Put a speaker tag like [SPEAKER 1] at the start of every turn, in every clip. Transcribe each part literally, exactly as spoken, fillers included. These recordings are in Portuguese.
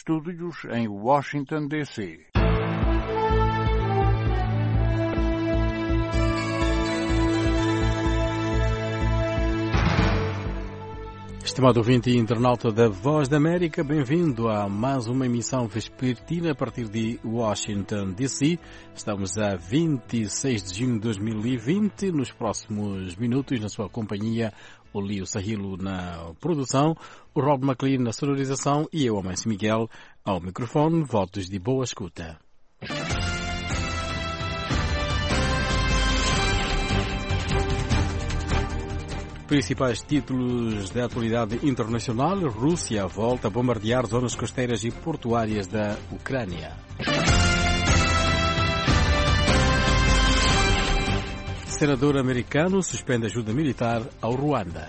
[SPEAKER 1] estúdios em Washington, D C
[SPEAKER 2] Estimado ouvinte e internauta da Voz da América, bem-vindo a mais uma emissão vespertina a partir de Washington, D C Estamos a vinte e seis de junho de dois mil e vinte. Nos próximos minutos, na sua companhia, o Lio Sahilo na produção, o Rob McLean na sonorização e eu, Amancio Miguel, ao microfone. Votos de boa escuta. Principais títulos da atualidade internacional: Rússia volta a bombardear zonas costeiras e portuárias da Ucrânia. Senador americano suspende ajuda militar ao Ruanda.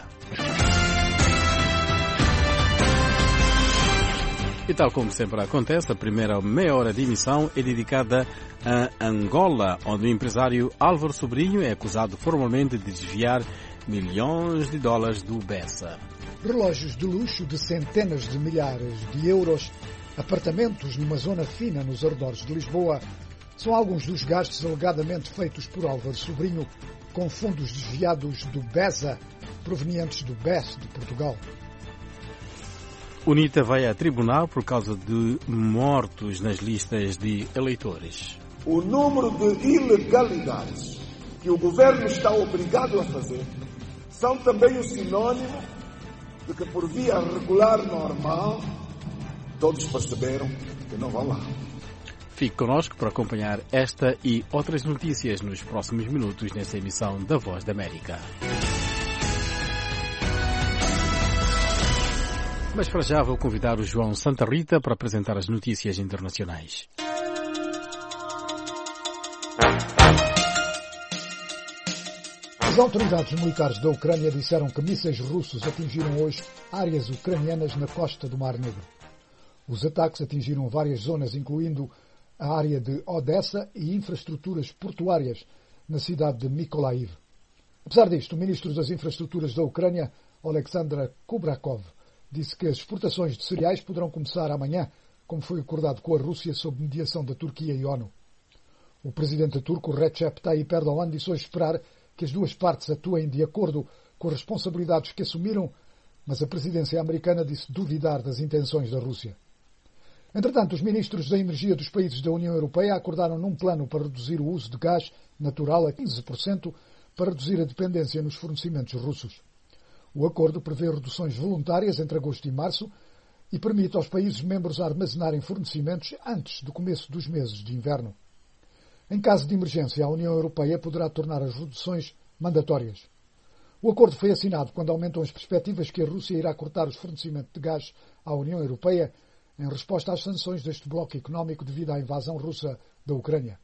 [SPEAKER 2] E tal como sempre acontece, a primeira meia hora de emissão é dedicada a Angola, onde o empresário Álvaro Sobrinho é acusado formalmente de desviar milhões de dólares do Bessa.
[SPEAKER 3] Relógios de luxo de centenas de milhares de euros, apartamentos numa zona fina nos arredores de Lisboa, são alguns dos gastos alegadamente feitos por Álvaro Sobrinho com fundos desviados do Bessa, provenientes do B E S de Portugal.
[SPEAKER 2] UNITA vai a tribunal por causa de mortos nas listas de eleitores.
[SPEAKER 4] O número de ilegalidades que o governo está obrigado a fazer são também o sinônimo de que, por via regular normal, todos perceberam que não vão lá.
[SPEAKER 2] Fique connosco para acompanhar esta e outras notícias nos próximos minutos nesta emissão da Voz da América. Mas para já vou convidar o João Santa Rita para apresentar as notícias internacionais.
[SPEAKER 3] As autoridades militares da Ucrânia disseram que mísseis russos atingiram hoje áreas ucranianas na costa do Mar Negro. Os ataques atingiram várias zonas, incluindo a área de Odessa e infraestruturas portuárias na cidade de Mykolaiv. Apesar disto, o ministro das Infraestruturas da Ucrânia, Oleksandr Kubrakov, disse que as exportações de cereais poderão começar amanhã, como foi acordado com a Rússia sob mediação da Turquia e ONU. O presidente turco Recep Tayyip Erdogan disse hoje esperar que as duas partes atuem de acordo com as responsabilidades que assumiram, mas a presidência americana disse duvidar das intenções da Rússia. Entretanto, os ministros da energia dos países da União Europeia acordaram num plano para reduzir o uso de gás natural a quinze por cento para reduzir a dependência nos fornecimentos russos. O acordo prevê reduções voluntárias entre agosto e março e permite aos países membros armazenarem fornecimentos antes do começo dos meses de inverno. Em caso de emergência, a União Europeia poderá tornar as reduções mandatórias. O acordo foi assinado quando aumentam as perspectivas que a Rússia irá cortar os fornecimentos de gás à União Europeia em resposta às sanções deste bloco económico devido à invasão russa da Ucrânia.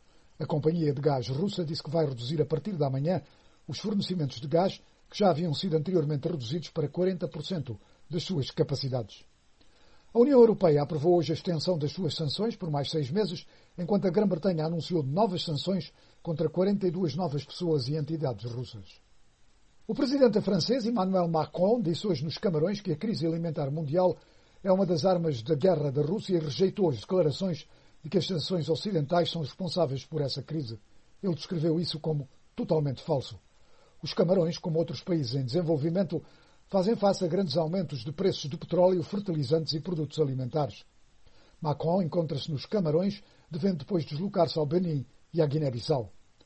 [SPEAKER 3] A companhia de gás russa disse que vai reduzir a partir da manhã os fornecimentos de gás que já haviam sido anteriormente reduzidos para quarenta por cento das suas capacidades. A União Europeia aprovou hoje a extensão das suas sanções por mais seis meses, enquanto a Grã-Bretanha anunciou novas sanções contra quarenta e duas novas pessoas e entidades russas. O presidente francês Emmanuel Macron disse hoje nos Camarões que a crise alimentar mundial é uma das armas da guerra da Rússia e rejeitou as declarações de que as sanções ocidentais são responsáveis por essa crise. Ele descreveu isso como totalmente falso. Os Camarões, como outros países em desenvolvimento, fazem face a grandes aumentos de preços de petróleo, fertilizantes e produtos alimentares. Macron encontra-se nos Camarões, devendo depois deslocar-se ao Benin e à Guiné-Bissau.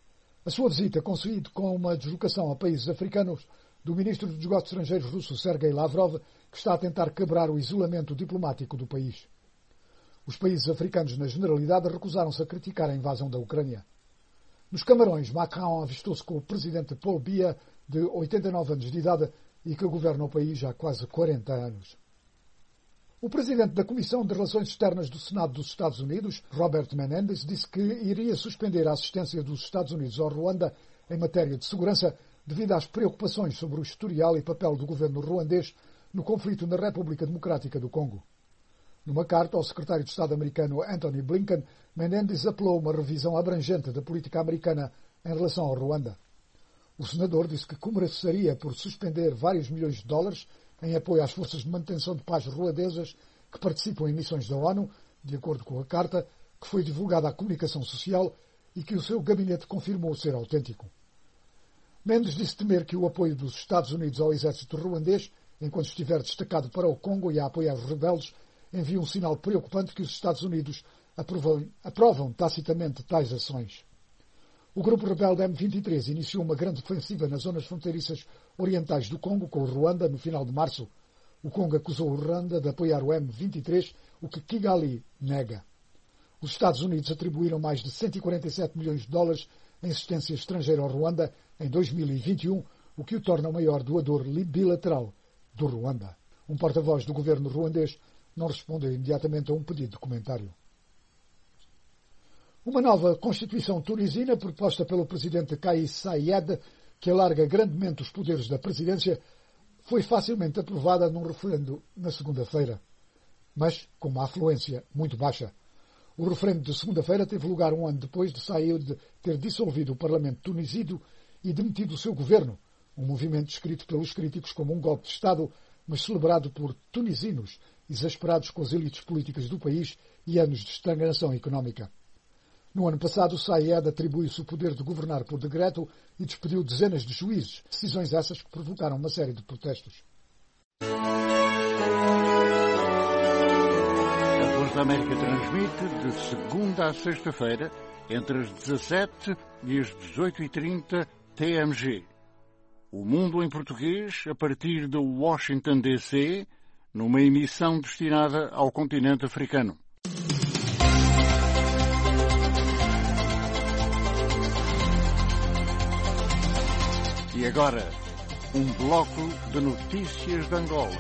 [SPEAKER 3] A sua visita coincide com uma deslocação a países africanos do ministro dos Negócios Estrangeiros russo Sergei Lavrov, que está a tentar quebrar o isolamento diplomático do país. Os países africanos, na generalidade, recusaram-se a criticar a invasão da Ucrânia. Nos Camarões, Macron avistou-se com o presidente Paul Biya, de oitenta e nove anos de idade, e que governa o país há quase quarenta anos. O presidente da Comissão de Relações Externas do Senado dos Estados Unidos, Robert Menendez, disse que iria suspender a assistência dos Estados Unidos ao Ruanda em matéria de segurança devido às preocupações sobre o historial e papel do governo ruandês no conflito na República Democrática do Congo. Numa carta ao secretário de Estado americano Anthony Blinken, Menendez apelou a uma revisão abrangente da política americana em relação ao Ruanda. O senador disse que começaria por suspender vários milhões de dólares em apoio às forças de manutenção de paz ruandesas que participam em missões da ONU, de acordo com a carta, que foi divulgada à comunicação social e que o seu gabinete confirmou ser autêntico. Mendes disse temer que o apoio dos Estados Unidos ao exército ruandês, enquanto estiver destacado para o Congo e a apoiar os rebeldes, envia um sinal preocupante que os Estados Unidos aprovam, aprovam tacitamente tais ações. O grupo rebelde M vinte e três iniciou uma grande ofensiva nas zonas fronteiriças orientais do Congo com o Ruanda no final de março. O Congo acusou o Ruanda de apoiar o M vinte e três, o que Kigali nega. Os Estados Unidos atribuíram mais de cento e quarenta e sete milhões de dólares em assistência estrangeira ao Ruanda em dois mil e vinte e um, o que o torna o maior doador bilateral do Ruanda. Um porta-voz do governo ruandês não respondeu imediatamente a um pedido de comentário. Uma nova Constituição tunisina, proposta pelo presidente Kais Saied, que alarga grandemente os poderes da presidência, foi facilmente aprovada num referendo na segunda-feira, mas com uma afluência muito baixa. O referendo de segunda-feira teve lugar um ano depois de Saied ter dissolvido o Parlamento tunisino e demitido o seu governo, um movimento descrito pelos críticos como um golpe de Estado, mas celebrado por tunisinos exasperados com as elites políticas do país e anos de estagnação económica. No ano passado, Saied atribuiu-se o poder de governar por decreto e despediu dezenas de juízes, decisões essas que provocaram uma série de protestos.
[SPEAKER 1] A Voz da América transmite de segunda a sexta-feira, entre as dezassete e as dezoito e trinta T M G. O Mundo em Português, a partir de Washington, D C, numa emissão destinada ao continente africano. E agora, um bloco de notícias de Angola.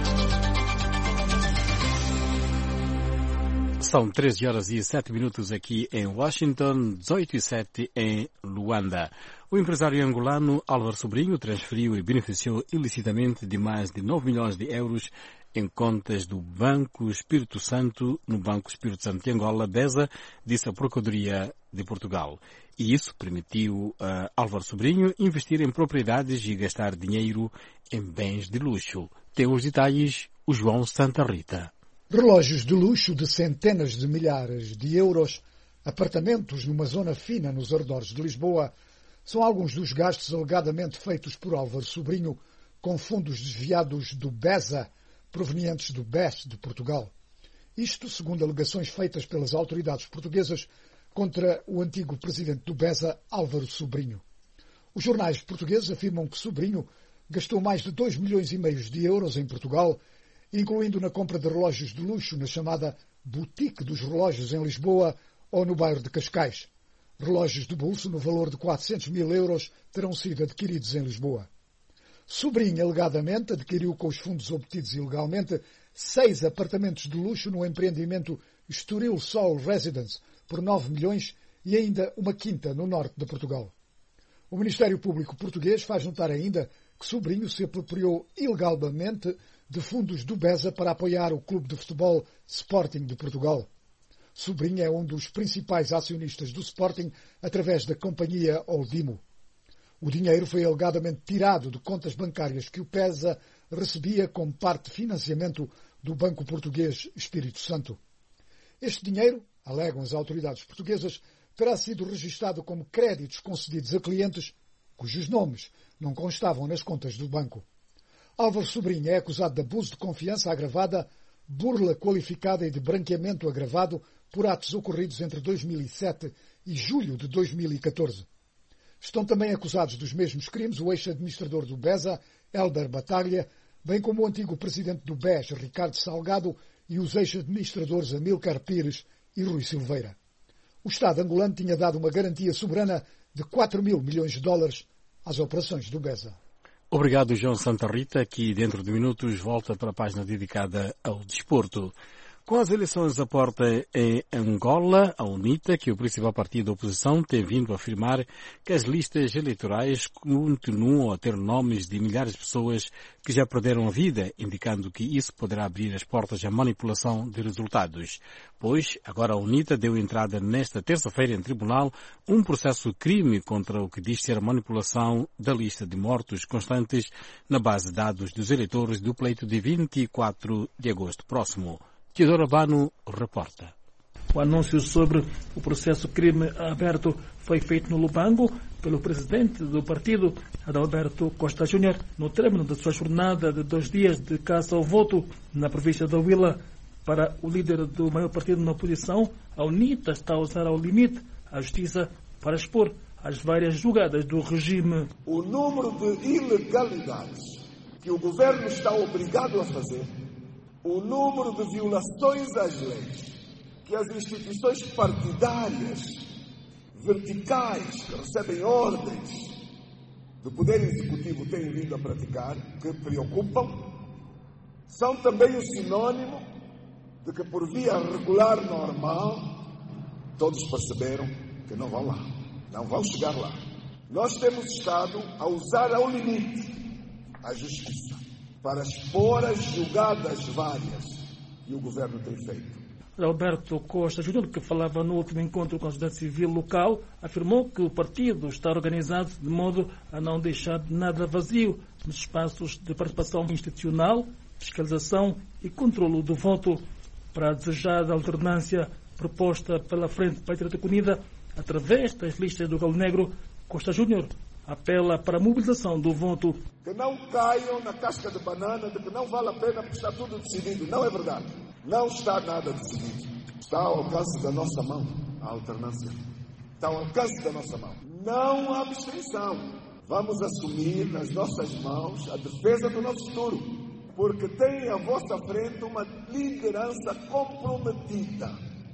[SPEAKER 2] São treze horas e sete minutos aqui em Washington, dezoito e sete em Luanda. O empresário angolano Álvaro Sobrinho transferiu e beneficiou ilicitamente de mais de nove milhões de euros em contas do Banco Espírito Santo, no Banco Espírito Santo de Angola, BESA, disse a Procuradoria de Portugal. E isso permitiu a Álvaro Sobrinho investir em propriedades e gastar dinheiro em bens de luxo. Tem os detalhes o João Santa Rita.
[SPEAKER 3] Relógios de luxo de centenas de milhares de euros, apartamentos numa zona fina nos arredores de Lisboa, são alguns dos gastos alegadamente feitos por Álvaro Sobrinho com fundos desviados do BESA, provenientes do B E S de Portugal. Isto segundo alegações feitas pelas autoridades portuguesas contra o antigo presidente do BESA, Álvaro Sobrinho. Os jornais portugueses afirmam que Sobrinho gastou mais de dois milhões e meio de euros em Portugal, incluindo na compra de relógios de luxo na chamada Boutique dos Relógios em Lisboa ou no bairro de Cascais. Relógios de bolso no valor de quatrocentos mil euros terão sido adquiridos em Lisboa. Sobrinho, alegadamente, adquiriu com os fundos obtidos ilegalmente seis apartamentos de luxo no empreendimento Estoril Sol Residence por nove milhões e ainda uma quinta no norte de Portugal. O Ministério Público português faz notar ainda que Sobrinho se apropriou ilegalmente de fundos do BESA para apoiar o clube de futebol Sporting de Portugal. Sobrinho é um dos principais acionistas do Sporting através da companhia Oldimo. O dinheiro foi alegadamente tirado de contas bancárias que o BESA recebia como parte de financiamento do Banco Português Espírito Santo. Este dinheiro, alegam as autoridades portuguesas, terá sido registado como créditos concedidos a clientes cujos nomes não constavam nas contas do banco. Álvaro Sobrinho é acusado de abuso de confiança agravada, burla qualificada e de branqueamento agravado por atos ocorridos entre dois mil e sete e julho de dois mil e catorze. Estão também acusados dos mesmos crimes o ex-administrador do BESA, Hélder Batalha, bem como o antigo presidente do B E S, Ricardo Salgado, e os ex-administradores Amílcar Pires e Rui Silveira. O Estado angolano tinha dado uma garantia soberana de quatro mil milhões de dólares às operações do BESA.
[SPEAKER 2] Obrigado, João Santa Rita, que dentro de minutos volta para a página dedicada ao desporto. Com as eleições à porta em Angola, a UNITA, que é o principal partido da oposição, tem vindo a afirmar que as listas eleitorais continuam a ter nomes de milhares de pessoas que já perderam a vida, indicando que isso poderá abrir as portas à manipulação de resultados. Pois, agora a UNITA deu entrada nesta terça-feira em tribunal um processo de crime contra o que diz ser a manipulação da lista de mortos constantes na base de dados dos eleitores do pleito de vinte e quatro de agosto próximo. Teodoro Abano reporta.
[SPEAKER 5] O anúncio sobre o processo crime aberto foi feito no Lubango pelo presidente do partido, Adalberto Costa Júnior, no término da sua jornada de dois dias de caça ao voto na província da Huila. Para o líder do maior partido na oposição, a UNITA está a usar ao limite a justiça para expor as várias julgadas do regime.
[SPEAKER 4] O número de ilegalidades que o governo está obrigado a fazer, o número de violações às leis que as instituições partidárias verticais que recebem ordens do Poder Executivo têm vindo a praticar, que preocupam, são também o sinônimo de que por via regular normal todos perceberam que não vão lá, não vão chegar lá. Nós temos estado a usar ao limite a justiça para expor as julgadas várias que o governo tem feito.
[SPEAKER 5] Alberto Costa Júnior, que falava no último encontro com a sociedade civil local, afirmou que o partido está organizado de modo a não deixar nada vazio nos espaços de participação institucional, fiscalização e controlo do voto. Para a desejada alternância proposta pela Frente Patriótica Unida, através das listas do Galo Negro, Costa Júnior apela para a mobilização do voto.
[SPEAKER 4] Que não caiam na casca de banana de que não vale a pena porque está tudo decidido. Não é verdade. Não está nada decidido. Está ao alcance da nossa mão a alternância. Está ao alcance da nossa mão. Não há abstenção. Vamos assumir nas nossas mãos a defesa do nosso futuro, porque tem à vossa frente uma liderança comprometida.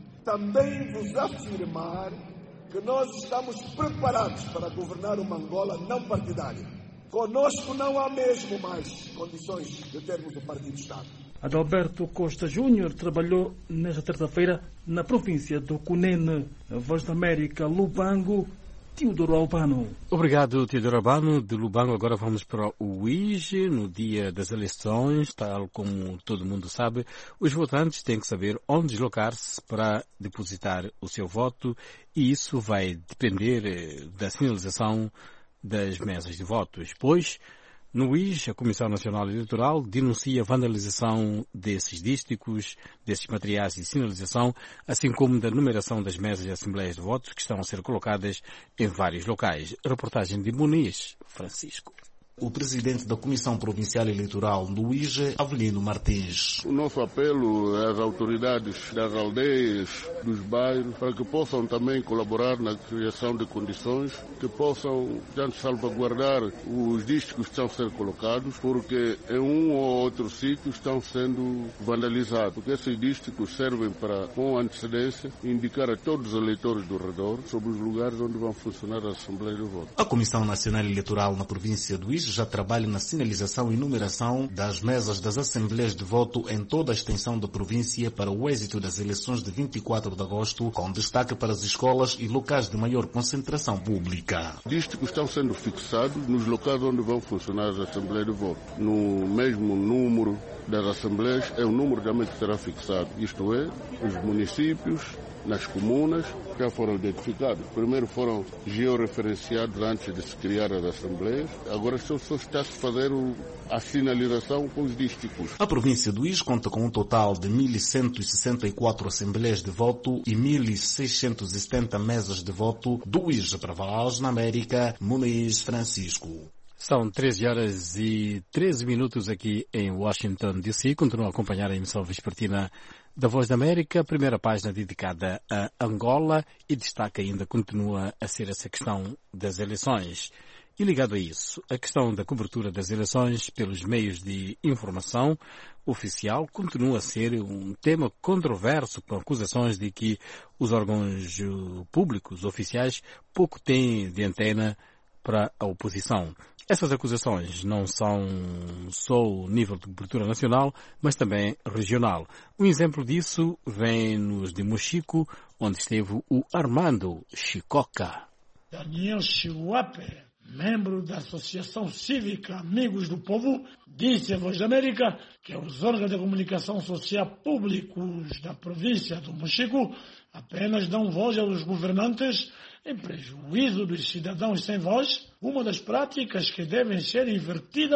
[SPEAKER 4] Também vos afirmar que nós estamos preparados para governar uma Angola não partidária. Conosco não há mesmo mais condições de termos o Partido-Estado.
[SPEAKER 5] Adalberto Costa Júnior trabalhou nesta terça-feira na província do Cunene. A Voz da América, Lubango, Teodoro Albano.
[SPEAKER 2] Obrigado, Teodoro Albano. De Lubango agora vamos para o U I G. No dia das eleições, tal como todo mundo sabe, os votantes têm que saber onde deslocar-se para depositar o seu voto, e isso vai depender da sinalização das mesas de votos, pois no U I G, a Comissão Nacional Eleitoral denuncia a vandalização desses dísticos, desses materiais de sinalização, assim como da numeração das mesas de assembleias de votos que estão a ser colocadas em vários locais. Reportagem de Muniz, Francisco.
[SPEAKER 6] O presidente da Comissão Provincial Eleitoral do U I G, Avelino Martins.
[SPEAKER 7] O nosso apelo às autoridades das aldeias, dos bairros, para que possam também colaborar na criação de condições que possam tanto salvaguardar os dísticos que estão a ser colocados, porque em um ou outro sítio estão sendo vandalizados, porque esses dísticos servem para, com antecedência, indicar a todos os eleitores do redor sobre os lugares onde vão funcionar as assembleias de voto.
[SPEAKER 6] A Comissão Nacional Eleitoral na província do U I G já trabalha na sinalização e numeração das mesas das assembleias de voto em toda a extensão da província para o êxito das eleições de vinte e quatro de agosto, com destaque para as escolas e locais de maior concentração pública.
[SPEAKER 7] Dísticos estão sendo fixados nos locais onde vão funcionar as assembleias de voto. No mesmo número das assembleias é o número também que será fixado, isto é, os municípios, nas comunas, já foram identificados. Primeiro foram georreferenciados antes de se criar as assembleias. Agora só, só está-se a fazer o, a sinalização com os dísticos.
[SPEAKER 6] A província do U I G conta com um total de mil cento e sessenta e quatro assembleias de voto e mil seiscentas e setenta mesas de voto do U I G. Para Voz na América, Muniz Francisco.
[SPEAKER 2] São treze horas e treze minutos aqui em Washington, D C. Continuam a acompanhar a emissão vespertina da Voz da América, primeira página dedicada a Angola, e destaque ainda continua a ser essa questão das eleições. E ligado a isso, a questão da cobertura das eleições pelos meios de informação oficial continua a ser um tema controverso, com acusações de que os órgãos públicos oficiais pouco têm de antena para a oposição. Essas acusações não são só o nível de cobertura nacional, mas também regional. Um exemplo disso vem-nos de Mochico, onde esteve o Armando Chicoca.
[SPEAKER 8] Daniel Chihuape, membro da Associação Cívica Amigos do Povo, disse à Voz da América que os órgãos de comunicação social públicos da província do Mochico apenas dão voz aos governantes em prejuízo dos cidadãos sem voz, uma das práticas que devem ser invertida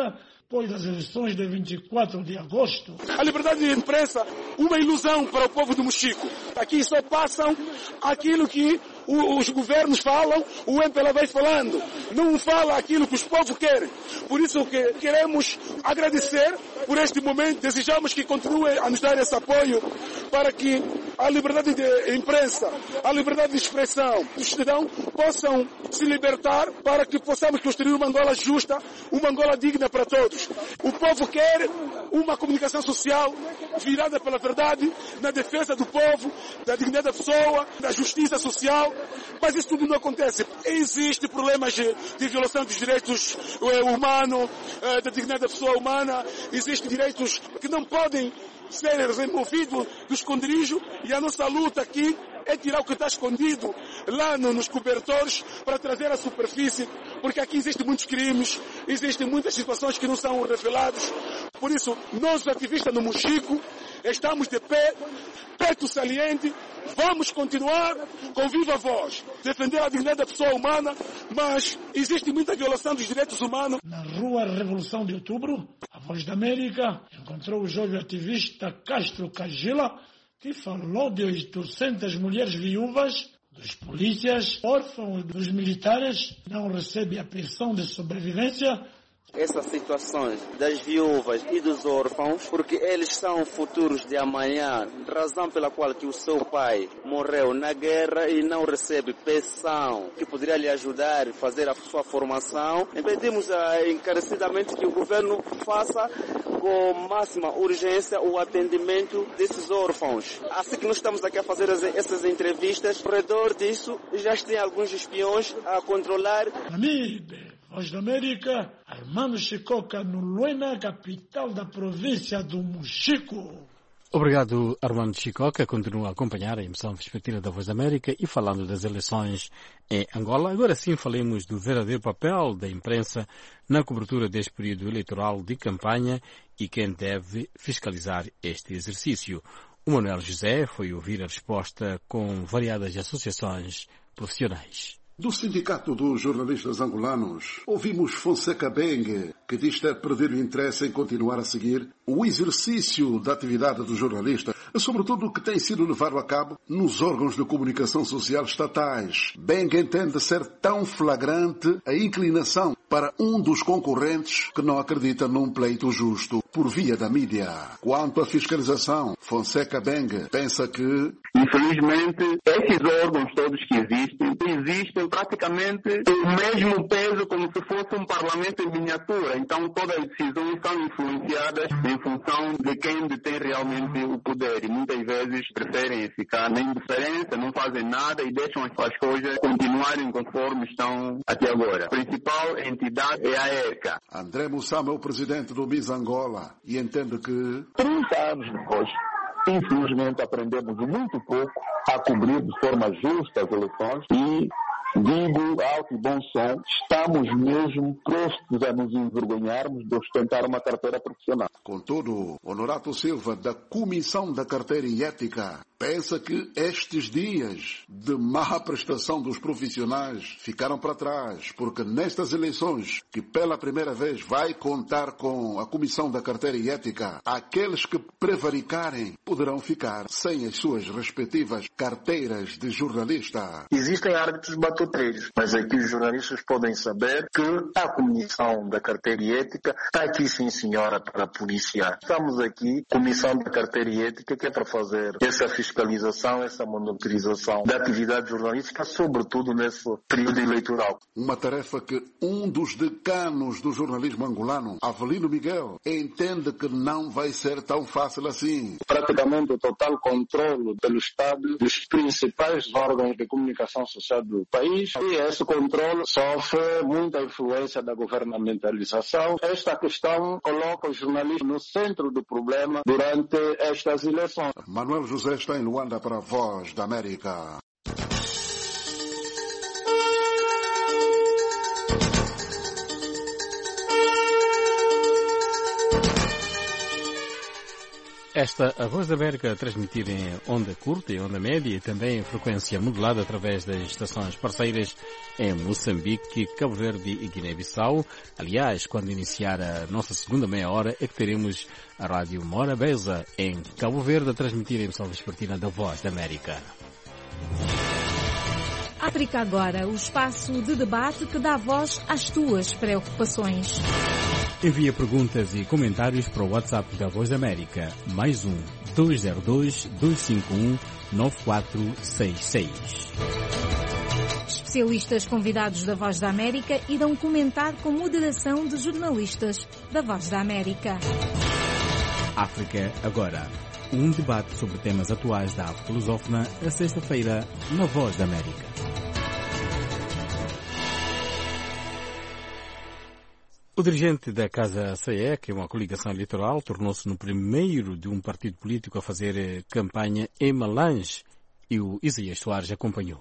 [SPEAKER 8] depois das eleições de vinte e quatro de agosto.
[SPEAKER 9] A liberdade de imprensa, uma ilusão para o povo do Mochico. Aqui só passam aquilo que os governos falam, o M P L A vai falando. Não fala aquilo que os povos querem. Por isso que queremos agradecer por este momento. Desejamos que continuem a nos dar esse apoio para que a liberdade de imprensa, a liberdade de expressão dos cidadãos possam se libertar para que possamos construir uma Angola justa, uma Angola digna para todos. O povo quer uma comunicação social virada pela verdade, na defesa do povo, da dignidade da pessoa, da justiça social, mas isso tudo não acontece. Existem problemas de, de violação dos direitos eh, humanos, eh, da dignidade da pessoa humana, existem direitos que não podem ser removidos do esconderijo e a nossa luta aqui é tirar o que está escondido lá no, nos cobertores para trazer à superfície, porque aqui existem muitos crimes, existem muitas situações que não são reveladas. Por isso, nós ativistas no Mochico estamos de pé, perto saliente, vamos continuar com viva voz, defender a dignidade da pessoa humana, mas existe muita violação dos direitos humanos.
[SPEAKER 8] Na Rua Revolução de Outubro, a Voz da América encontrou o jovem ativista Castro Cagila, que falou de oitocentas mulheres viúvas, dos polícias, órfãos, dos militares, que não recebem a pensão de sobrevivência.
[SPEAKER 10] Essas situações das viúvas e dos órfãos, porque eles são futuros de amanhã, razão pela qual que o seu pai morreu na guerra e não recebe pensão que poderia lhe ajudar a fazer a sua formação. Pedimos encarecidamente que o governo faça com máxima urgência o atendimento desses órfãos. Assim que nós estamos aqui a fazer essas entrevistas, ao redor disso já tem alguns espiões a controlar.
[SPEAKER 8] Amibe. Voz da América, Armando Chicoca, no Luena, capital da província do Mochico.
[SPEAKER 2] Obrigado, Armando Chicoca. Continua a acompanhar a emissão vespertina da Voz da América e falando das eleições em Angola. Agora sim falemos do verdadeiro papel da imprensa na cobertura deste período eleitoral de campanha e quem deve fiscalizar este exercício. O Manuel José foi ouvir a resposta com variadas associações profissionais.
[SPEAKER 11] Do Sindicato dos Jornalistas Angolanos, ouvimos Fonseca Bengue, que diz ter perdido o interesse em continuar a seguir o exercício da atividade do jornalista, sobretudo o que tem sido levado a cabo nos órgãos de comunicação social estatais. Bengue entende ser tão flagrante a inclinação para um dos concorrentes que não acredita num pleito justo por via da mídia. Quanto à fiscalização, Fonseca Bengue pensa que,
[SPEAKER 12] infelizmente, esses órgãos todos que existem, existem praticamente o mesmo peso como se fosse um parlamento em miniatura. Então todas as decisões são influenciadas em função de quem detém realmente o poder. E muitas vezes preferem ficar na indiferença, não fazem nada e deixam as coisas continuarem conforme estão até agora. A principal entidade é a E C A.
[SPEAKER 11] André Mussama é o presidente do Miss Angola e entende que,
[SPEAKER 13] trinta anos depois, infelizmente aprendemos muito pouco a cobrir de forma justa as eleições e, digo alto e bom som, estamos mesmo prestes a nos envergonharmos de ostentar uma carteira profissional.
[SPEAKER 11] Contudo, Honorato Silva, da Comissão da Carteira e Ética, pensa que estes dias de má prestação dos profissionais ficaram para trás, porque nestas eleições, que pela primeira vez vai contar com a Comissão da Carteira e Ética, aqueles que prevaricarem poderão ficar sem as suas respectivas carteiras de jornalista.
[SPEAKER 14] Existem árbitros batuteiros, mas aqui os jornalistas podem saber que a Comissão da Carteira e Ética está aqui, sim senhora, para policiar. Estamos aqui, Comissão da Carteira e Ética, que é para fazer essa fiscalização, essa monitorização da atividade jornalística, sobretudo nesse período eleitoral.
[SPEAKER 11] Uma tarefa que um dos decanos do jornalismo angolano, Avelino Miguel, entende que não vai ser tão fácil assim.
[SPEAKER 13] Praticamente o total controle pelo Estado dos principais órgãos de comunicação social do país, e esse controle sofre muita influência da governamentalização. Esta questão coloca o jornalismo no centro do problema durante estas eleições.
[SPEAKER 11] Manuel José está em Luanda para a Voz da América.
[SPEAKER 2] Esta, a Voz da América, a transmitir em onda curta e onda média e também em frequência modulada através das estações parceiras em Moçambique, Cabo Verde e Guiné-Bissau. Aliás, quando iniciar a nossa segunda meia hora é que teremos a Rádio Morabeza em Cabo Verde a transmitir a emissão vespertina da Voz da América.
[SPEAKER 15] África Agora, o espaço de debate que dá voz às tuas preocupações.
[SPEAKER 2] Envia perguntas e comentários para o WhatsApp da Voz da América, mais um, dois zero dois, dois cinco um, nove quatro seis seis.
[SPEAKER 15] Especialistas convidados da Voz da América irão comentar com moderação de jornalistas da Voz da América.
[SPEAKER 2] África Agora, um debate sobre temas atuais da África lusófona, a sexta-feira, na Voz da América. O dirigente da Casa C E, que é uma coligação eleitoral, tornou-se no primeiro de um partido político a fazer campanha em Malange, e o Isaías Soares acompanhou.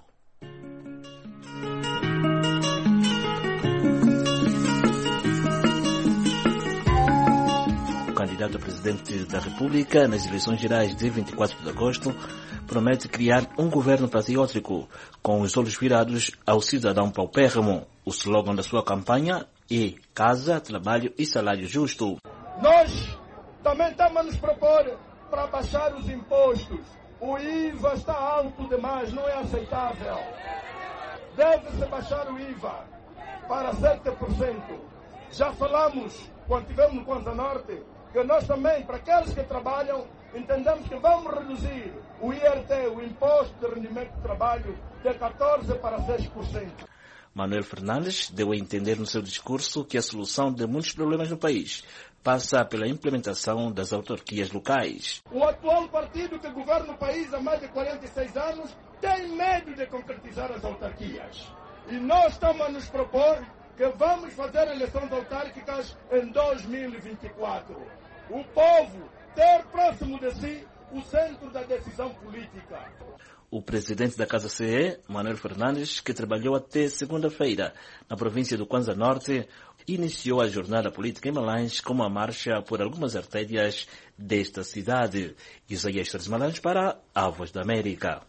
[SPEAKER 16] O candidato a presidente da República nas eleições gerais de vinte e quatro de agosto promete criar um governo patriótico com os olhos virados ao cidadão paupérrimo. O slogan da sua campanha é Casa, Trabalho e Salário Justo.
[SPEAKER 4] Nós também estamos a nos propor para baixar os impostos. O I V A está alto demais, não é aceitável. Deve-se baixar o I V A para sete por cento. Já falamos, quando estivemos no Kwanza Norte, que nós também, para aqueles que trabalham, entendemos que vamos reduzir o I R T, o Imposto de Rendimento de Trabalho, de catorze por cento para seis por cento.
[SPEAKER 16] Manuel Fernandes deu a entender no seu discurso que a solução de muitos problemas no país passa pela implementação das autarquias locais.
[SPEAKER 4] O atual partido que governa o país há mais de quarenta e seis anos tem medo de concretizar as autarquias. E nós estamos a nos propor que vamos fazer eleições autárquicas em dois mil e vinte e quatro. O povo ter próximo de si o centro da decisão política.
[SPEAKER 16] O presidente da Casa C E, Manuel Fernandes, que trabalhou até segunda-feira na província do Kwanza Norte, iniciou a jornada política em Malange com uma marcha por algumas artérias desta cidade. Isaías Soares Malange para a Voz da América.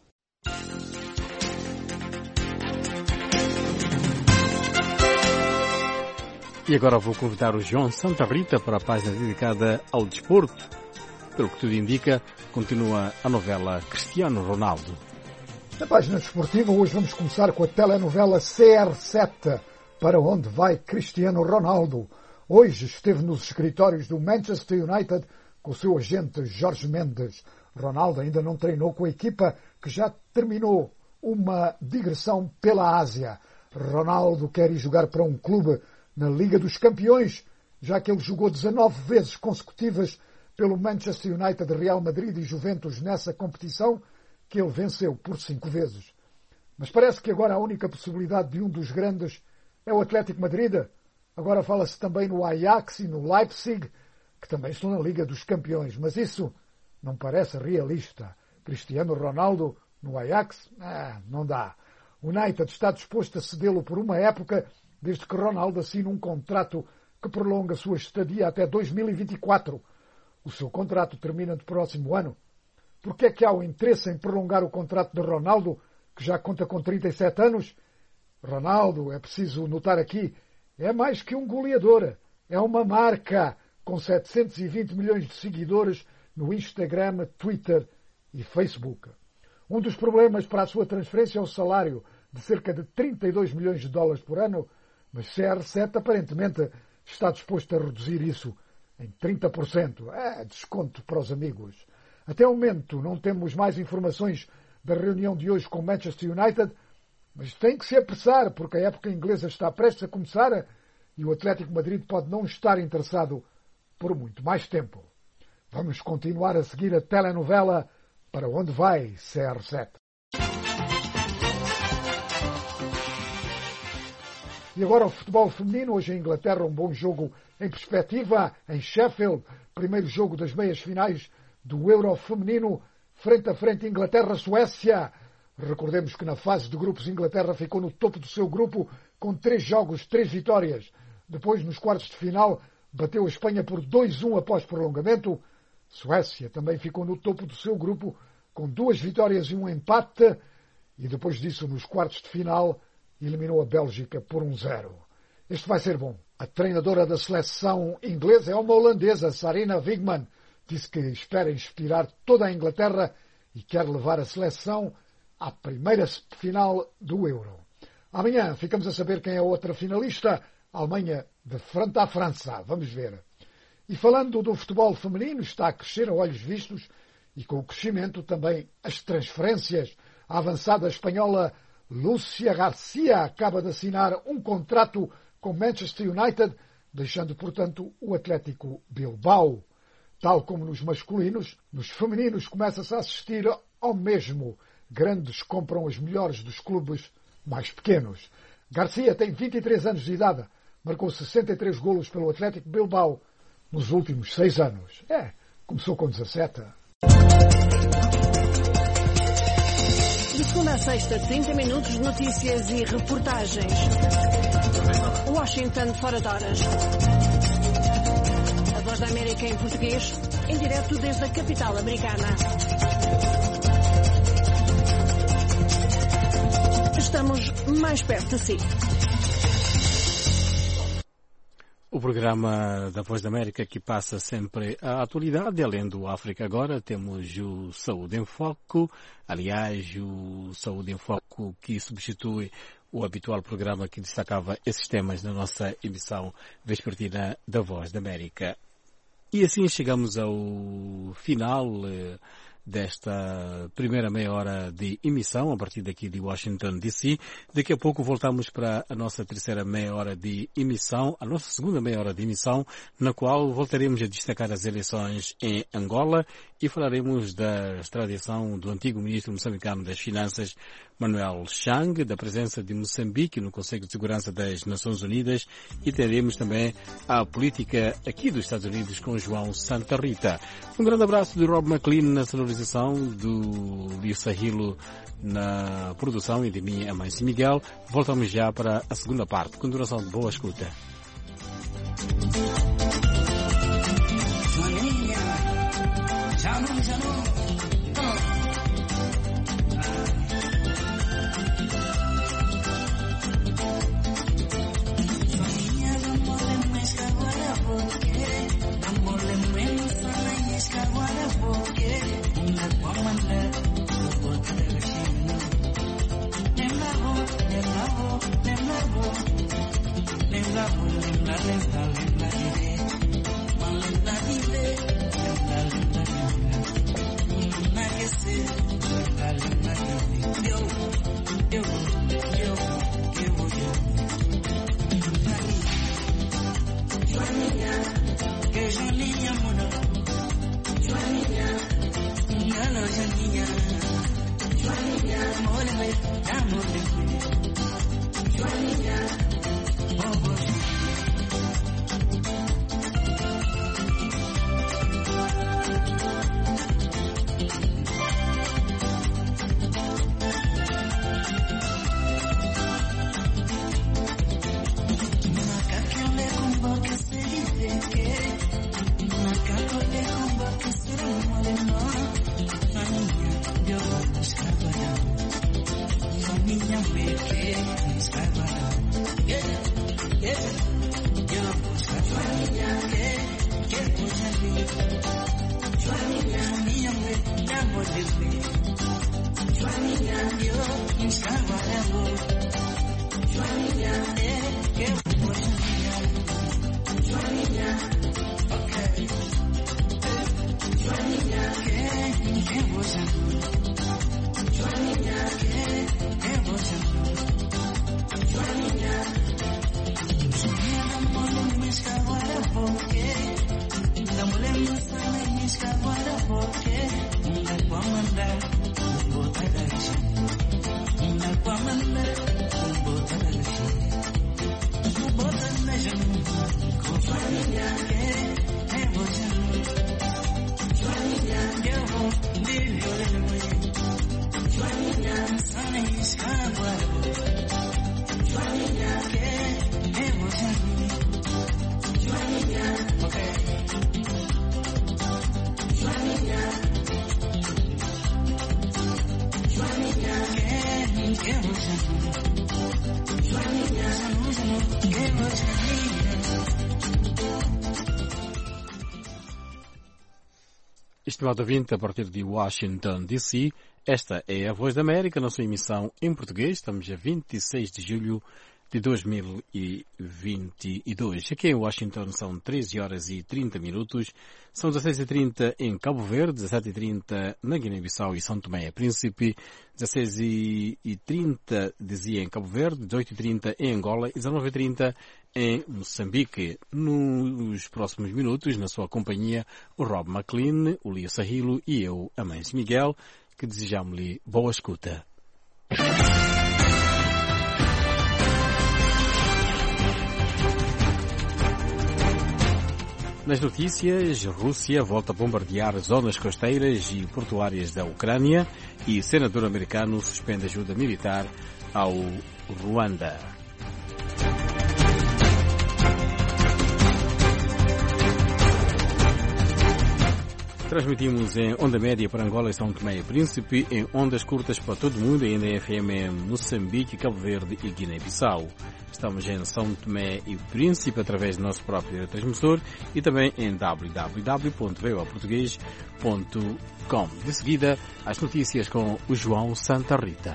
[SPEAKER 2] E agora vou convidar o João Santa Rita para a página dedicada ao desporto. Pelo que tudo indica, continua a novela Cristiano Ronaldo.
[SPEAKER 3] Na página desportiva, hoje vamos começar com a telenovela C R sete, Para Onde Vai Cristiano Ronaldo. Hoje esteve nos escritórios do Manchester United com o seu agente Jorge Mendes. Ronaldo ainda não treinou com a equipa que já terminou uma digressão pela Ásia. Ronaldo quer ir jogar para um clube na Liga dos Campeões, já que ele jogou dezanove vezes consecutivas pelo Manchester United, Real Madrid e Juventus nessa competição, que ele venceu por cinco vezes. Mas parece que agora a única possibilidade de um dos grandes é o Atlético Madrid. Agora fala-se também no Ajax e no Leipzig, que também estão na Liga dos Campeões. Mas isso não parece realista. Cristiano Ronaldo no Ajax? Ah, não dá. O United está disposto a cedê-lo por uma época, desde que Ronaldo assine um contrato que prolonga a sua estadia até dois mil e vinte e quatro. O seu contrato termina no próximo ano. Por que é que há o interesse em prolongar o contrato de Ronaldo, que já conta com trinta e sete anos? Ronaldo, é preciso notar aqui, é mais que um goleador. É uma marca com setecentos e vinte milhões de seguidores no Instagram, Twitter e Facebook. Um dos problemas para a sua transferência é o salário de cerca de trinta e dois milhões de dólares por ano, mas C R sete aparentemente está disposto a reduzir isso em trinta por cento. É desconto para os amigos. Até o momento não temos mais informações da reunião de hoje com o Manchester United, mas tem que se apressar porque a época inglesa está prestes a começar e o Atlético Madrid pode não estar interessado por muito mais tempo. Vamos continuar a seguir a telenovela Para Onde Vai C R sete. E agora o futebol feminino. Hoje em Inglaterra um bom jogo em perspectiva em Sheffield. Primeiro jogo das meias finais do Euro feminino, frente a frente Inglaterra-Suécia. Recordemos que na fase de grupos Inglaterra ficou no topo do seu grupo com três jogos, três vitórias. Depois, nos quartos de final, bateu a Espanha por dois a um após prolongamento. Suécia também ficou no topo do seu grupo com duas vitórias e um empate e depois disso, nos quartos de final, eliminou a Bélgica por um zero. Este vai ser bom. A treinadora da seleção inglesa é uma holandesa, Sarina Wiegman, disse que espera inspirar toda a Inglaterra e quer levar a seleção à primeira final do Euro. Amanhã ficamos a saber quem é a outra finalista, a Alemanha de frente à França. Vamos ver. E falando do futebol feminino, está a crescer a olhos vistos e com o crescimento também as transferências. A avançada espanhola Lúcia Garcia acaba de assinar um contrato com Manchester United, deixando, portanto, o Atlético Bilbao. Tal como nos masculinos, nos femininos começa-se a assistir ao mesmo. Grandes compram as melhores dos clubes mais pequenos. Garcia tem vinte e três anos de idade, marcou sessenta e três golos pelo Atlético Bilbao nos últimos seis anos. É, começou com dezassete.
[SPEAKER 17] De segunda a sexta, trinta minutos de notícias e reportagens. Washington fora de horas. A Voz da América em português, em direto desde a capital americana. Estamos mais perto de si.
[SPEAKER 2] O programa da Voz da América que passa sempre a atualidade, além do África Agora, temos o Saúde em Foco, aliás, o Saúde em Foco que substitui o habitual programa que destacava esses temas na nossa emissão vespertina da Voz da América. E assim chegamos ao final eh, desta primeira meia hora de emissão, a partir daqui de Washington, D C. Daqui a pouco voltamos para a nossa terceira meia hora de emissão, a nossa segunda meia hora de emissão, na qual voltaremos a destacar as eleições em Angola e falaremos da extradição do antigo ministro moçambicano das Finanças, Manuel Chang, da presença de Moçambique no Conselho de Segurança das Nações Unidas, e teremos também a política aqui dos Estados Unidos com João Santa Rita. Um grande abraço de Rob McLean na sonorização, do Lio Sahilo na produção e de mim, Amâncio Miguel. Voltamos já para a segunda parte. Continuação de boa escuta.
[SPEAKER 18] Join me,
[SPEAKER 2] Estimado ouvinte, a partir de Washington, D C, esta é a Voz da América, na sua emissão em português. Estamos a vinte e seis de julho de dois mil e vinte e dois. Aqui em Washington são treze horas e trinta minutos, são dezasseis e trinta em Cabo Verde, dezassete e trinta na Guiné-Bissau e São Tomé e Príncipe, dezasseis e trinta dizia em Cabo Verde, dezoito e trinta em Angola e dezenove e trinta em Moçambique. Nos próximos minutos, na sua companhia, o Rob McLean, o Lia Sahilo e eu, Amâncio Miguel, que desejamos-lhe boa escuta. Nas notícias, Rússia volta a bombardear zonas costeiras e portuárias da Ucrânia e senador americano suspende ajuda militar ao Ruanda. Transmitimos em onda média para Angola e São Tomé e Príncipe, em ondas curtas para todo o mundo, ainda em F M em Moçambique, Cabo Verde e Guiné-Bissau. Estamos em São Tomé e Príncipe através do nosso próprio transmissor e também em w w w ponto v o português ponto com. De seguida, as notícias com o João Santa Rita.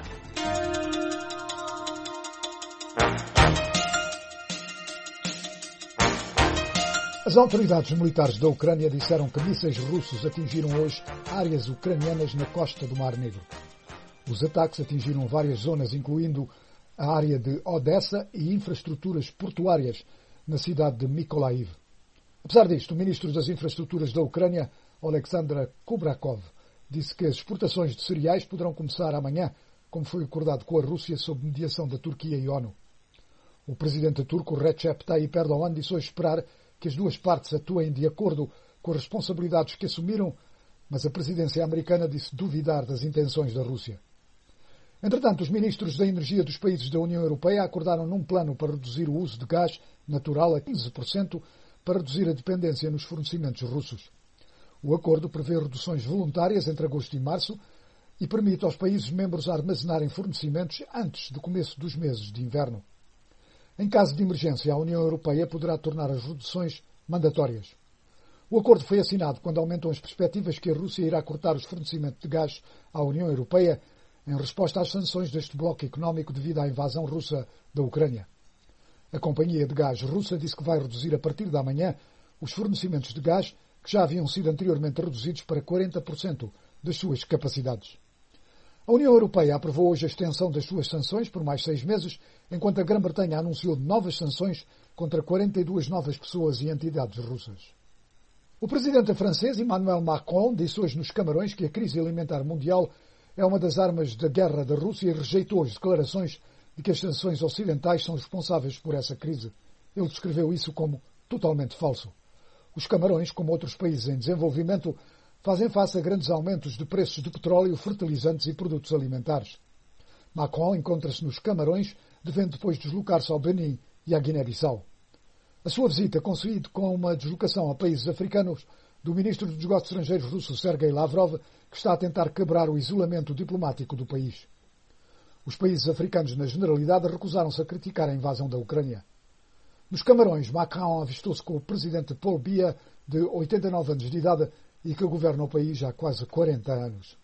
[SPEAKER 3] As autoridades militares da Ucrânia disseram que mísseis russos atingiram hoje áreas ucranianas na costa do Mar Negro. Os ataques atingiram várias zonas, incluindo a área de Odessa e infraestruturas portuárias na cidade de Mykolaiv. Apesar disto, o ministro das Infraestruturas da Ucrânia, Oleksandr Kubrakov, disse que as exportações de cereais poderão começar amanhã, como foi acordado com a Rússia sob mediação da Turquia e ONU. O presidente turco Recep Tayyip Erdogan disse hoje esperar que as duas partes atuem de acordo com as responsabilidades que assumiram, mas a presidência americana disse duvidar das intenções da Rússia. Entretanto, os ministros da energia dos países da União Europeia acordaram num plano para reduzir o uso de gás natural a quinze por cento para reduzir a dependência nos fornecimentos russos. O acordo prevê reduções voluntárias entre agosto e março e permite aos países membros armazenarem fornecimentos antes do começo dos meses de inverno. Em caso de emergência, a União Europeia poderá tornar as reduções mandatórias. O acordo foi assinado quando aumentam as perspectivas que a Rússia irá cortar os fornecimentos de gás à União Europeia em resposta às sanções deste bloco económico devido à invasão russa da Ucrânia. A companhia de gás russa disse que vai reduzir a partir da manhã os fornecimentos de gás que já haviam sido anteriormente reduzidos para quarenta por cento das suas capacidades. A União Europeia aprovou hoje a extensão das suas sanções por mais seis meses, enquanto a Grã-Bretanha anunciou novas sanções contra quarenta e duas novas pessoas e entidades russas. O presidente francês Emmanuel Macron disse hoje nos Camarões que a crise alimentar mundial é uma das armas da guerra da Rússia e rejeitou as declarações de que as sanções ocidentais são responsáveis por essa crise. Ele descreveu isso como totalmente falso. Os Camarões, como outros países em desenvolvimento, fazem face a grandes aumentos de preços de petróleo, fertilizantes e produtos alimentares. Macron encontra-se nos Camarões, devendo depois deslocar-se ao Benin e à Guiné-Bissau. A sua visita coincide com uma deslocação a países africanos do ministro dos Negócios Estrangeiros russo Sergei Lavrov, que está a tentar quebrar o isolamento diplomático do país. Os países africanos, na generalidade, recusaram-se a criticar a invasão da Ucrânia. Nos Camarões, Macron avistou-se com o presidente Paul Biya, de oitenta e nove anos de idade, e que governa o país há quase quarenta anos.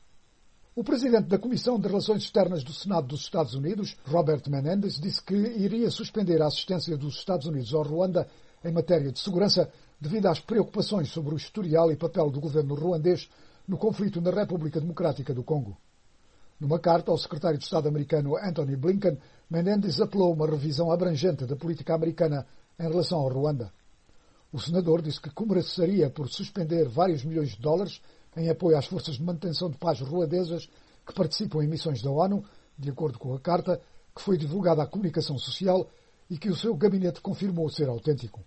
[SPEAKER 3] O presidente da Comissão de Relações Externas do Senado dos Estados Unidos, Robert Menendez, disse que iria suspender a assistência dos Estados Unidos ao Ruanda em matéria de segurança devido às preocupações sobre o historial e papel do governo ruandês no conflito na República Democrática do Congo. Numa carta ao secretário de Estado americano Anthony Blinken, Menendez apelou a uma revisão abrangente da política americana em relação ao Ruanda. O senador disse que começaria por suspender vários milhões de dólares em apoio às forças de manutenção de paz ruandesas que participam em missões da ONU, de acordo com a carta, que foi divulgada à comunicação social e que o seu gabinete confirmou ser autêntico.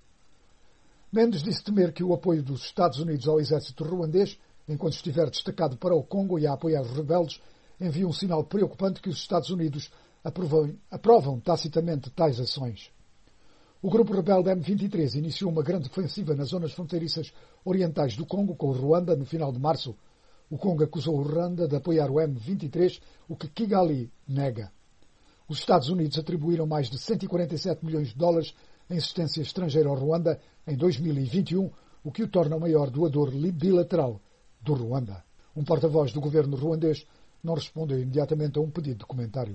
[SPEAKER 3] Mendes disse temer que o apoio dos Estados Unidos ao exército ruandês, enquanto estiver destacado para o Congo e a apoiar os rebeldes, envia um sinal preocupante que os Estados Unidos aprovam, aprovam tacitamente tais ações. O grupo rebelde M vinte e três iniciou uma grande ofensiva nas zonas fronteiriças orientais do Congo com o Ruanda no final de março. O Congo acusou o Ruanda de apoiar o M vinte e três, o que Kigali nega. Os Estados Unidos atribuíram mais de cento e quarenta e sete milhões de dólares em assistência estrangeira ao Ruanda em dois mil e vinte e um, o que o torna o maior doador bilateral do Ruanda. Um porta-voz do governo ruandês não respondeu imediatamente a um pedido de comentário.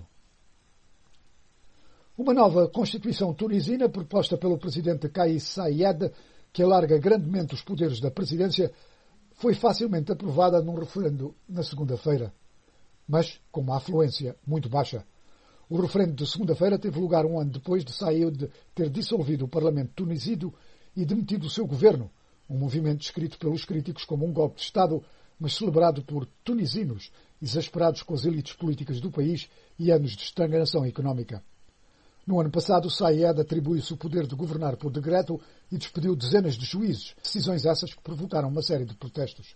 [SPEAKER 3] Uma nova Constituição tunisina, proposta pelo presidente Kais Saied, que alarga grandemente os poderes da presidência, foi facilmente aprovada num referendo na segunda-feira, mas com uma afluência muito baixa. O referendo de segunda-feira teve lugar um ano depois de Saied ter dissolvido o Parlamento tunisino e demitido o seu governo, um movimento descrito pelos críticos como um golpe de Estado, mas celebrado por tunisinos exasperados com as elites políticas do país e anos de estagnação económica. No ano passado, Saied atribuiu-se o poder de governar por decreto e despediu dezenas de juízes, decisões essas que provocaram uma série de protestos.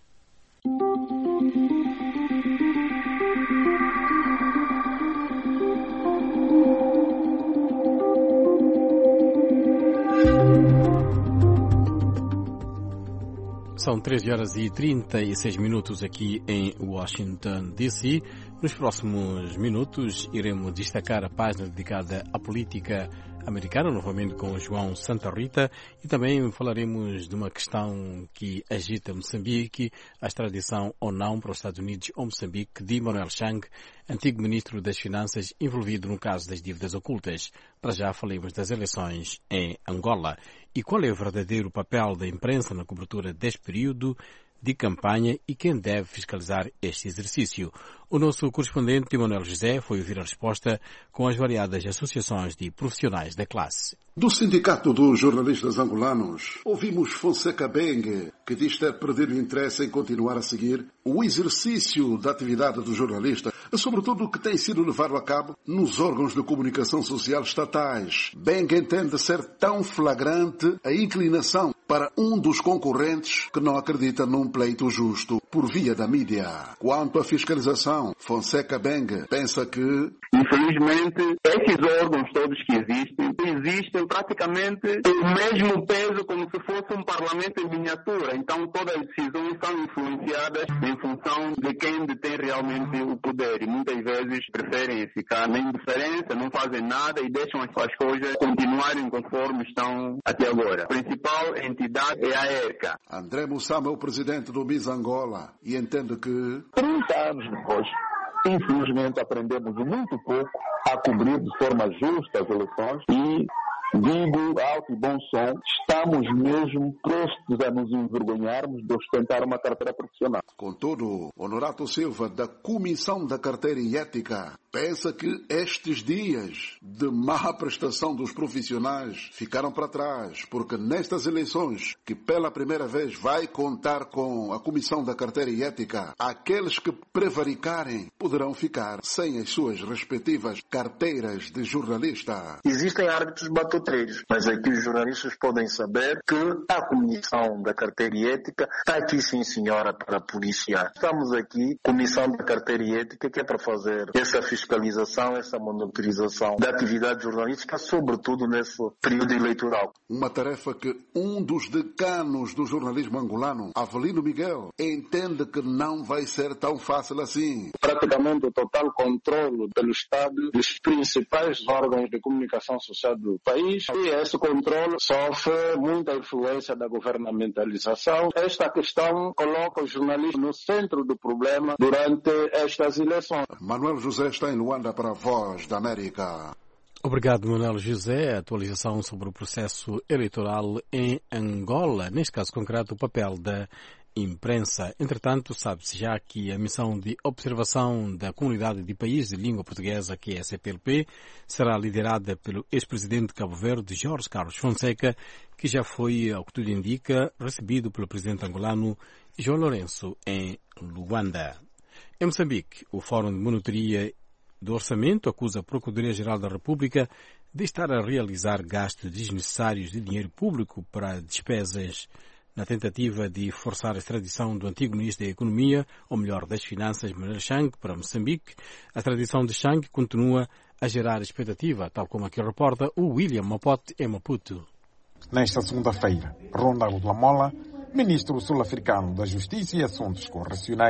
[SPEAKER 2] São treze horas e trinta e seis minutos aqui em Washington, D C. Nos próximos minutos iremos destacar a página dedicada à política americana, novamente com João Santa Rita, e também falaremos de uma questão que agita Moçambique, a extradição ou não para os Estados Unidos ou Moçambique de Manuel Chang, antigo ministro das Finanças envolvido no caso das dívidas ocultas. Para já falemos das eleições em Angola. E qual é o verdadeiro papel da imprensa na cobertura deste período de campanha e quem deve fiscalizar este exercício? O nosso correspondente, Manuel José, foi ouvir a resposta com as variadas associações de profissionais da classe.
[SPEAKER 11] Do Sindicato dos Jornalistas Angolanos, ouvimos Fonseca Bengue, que diz ter perdido interesse em continuar a seguir o exercício da atividade do jornalista, sobretudo o que tem sido levado a cabo nos órgãos de comunicação social estatais. Bengue entende ser tão flagrante a inclinação para um dos concorrentes que não acredita num pleito justo por via da mídia. Quanto à fiscalização, Fonseca Bengue pensa que,
[SPEAKER 12] infelizmente, esses órgãos todos que existem, existem praticamente o mesmo peso como se fosse um parlamento em miniatura. Então todas as decisões são influenciadas em função de quem detém realmente o poder. E muitas vezes preferem ficar na indiferença, não fazem nada e deixam as coisas continuarem conforme estão até agora. A principal entidade é a ERCA.
[SPEAKER 11] André Mussama é o presidente do MIS Angola e entende que,
[SPEAKER 13] trinta anos depois, infelizmente aprendemos muito pouco a cobrir de forma justa as eleições e, digo alto e bom som, estamos mesmo prestes a nos envergonharmos de ostentar uma carteira profissional.
[SPEAKER 11] Contudo, Honorato Silva, da Comissão da Carteira e Ética, pensa que estes dias de má prestação dos profissionais ficaram para trás, porque nestas eleições, que pela primeira vez vai contar com a Comissão da Carteira e Ética, aqueles que prevaricarem poderão ficar sem as suas respectivas carteiras de jornalista.
[SPEAKER 14] Existem árbitros batuteiros, mas aqui os jornalistas podem saber que a Comissão da Carteira e Ética está aqui, sim senhora, para policiar. Estamos aqui, Comissão da Carteira e Ética, que é para fazer essa fiscalização, essa monitorização da atividade jornalística, sobretudo nesse período eleitoral.
[SPEAKER 11] Uma tarefa que um dos decanos do jornalismo angolano, Avelino Miguel, entende que não vai ser tão fácil assim.
[SPEAKER 13] Praticamente o total controle pelo Estado dos principais órgãos de comunicação social do país, e esse controle sofre muita influência da governamentalização. Esta questão coloca o jornalismo no centro do problema durante estas eleições.
[SPEAKER 11] Manuel José está em Luanda para a Voz da América.
[SPEAKER 2] Obrigado, Manuel José. Atualização sobre o processo eleitoral em Angola, neste caso concreto, o papel da imprensa. Entretanto, sabe-se já que a missão de observação da Comunidade de Países de Língua Portuguesa, que é a C P L P, será liderada pelo ex-presidente de Cabo Verde, Jorge Carlos Fonseca, que já foi, ao que tudo indica, recebido pelo presidente angolano João Lourenço em Luanda. Em Moçambique, o Fórum de Monitoria do Orçamento acusa a Procuradoria-Geral da República de estar a realizar gastos desnecessários de dinheiro público para despesas na tentativa de forçar a extradição do antigo ministro da Economia, ou melhor, das Finanças, Manuel Chang, para Moçambique. A extradição de Chang continua a gerar expectativa, tal como aqui reporta o William Mapote em Maputo.
[SPEAKER 18] Nesta segunda-feira, Ronald Lamola, ministro sul-africano da Justiça e Assuntos Correcionais,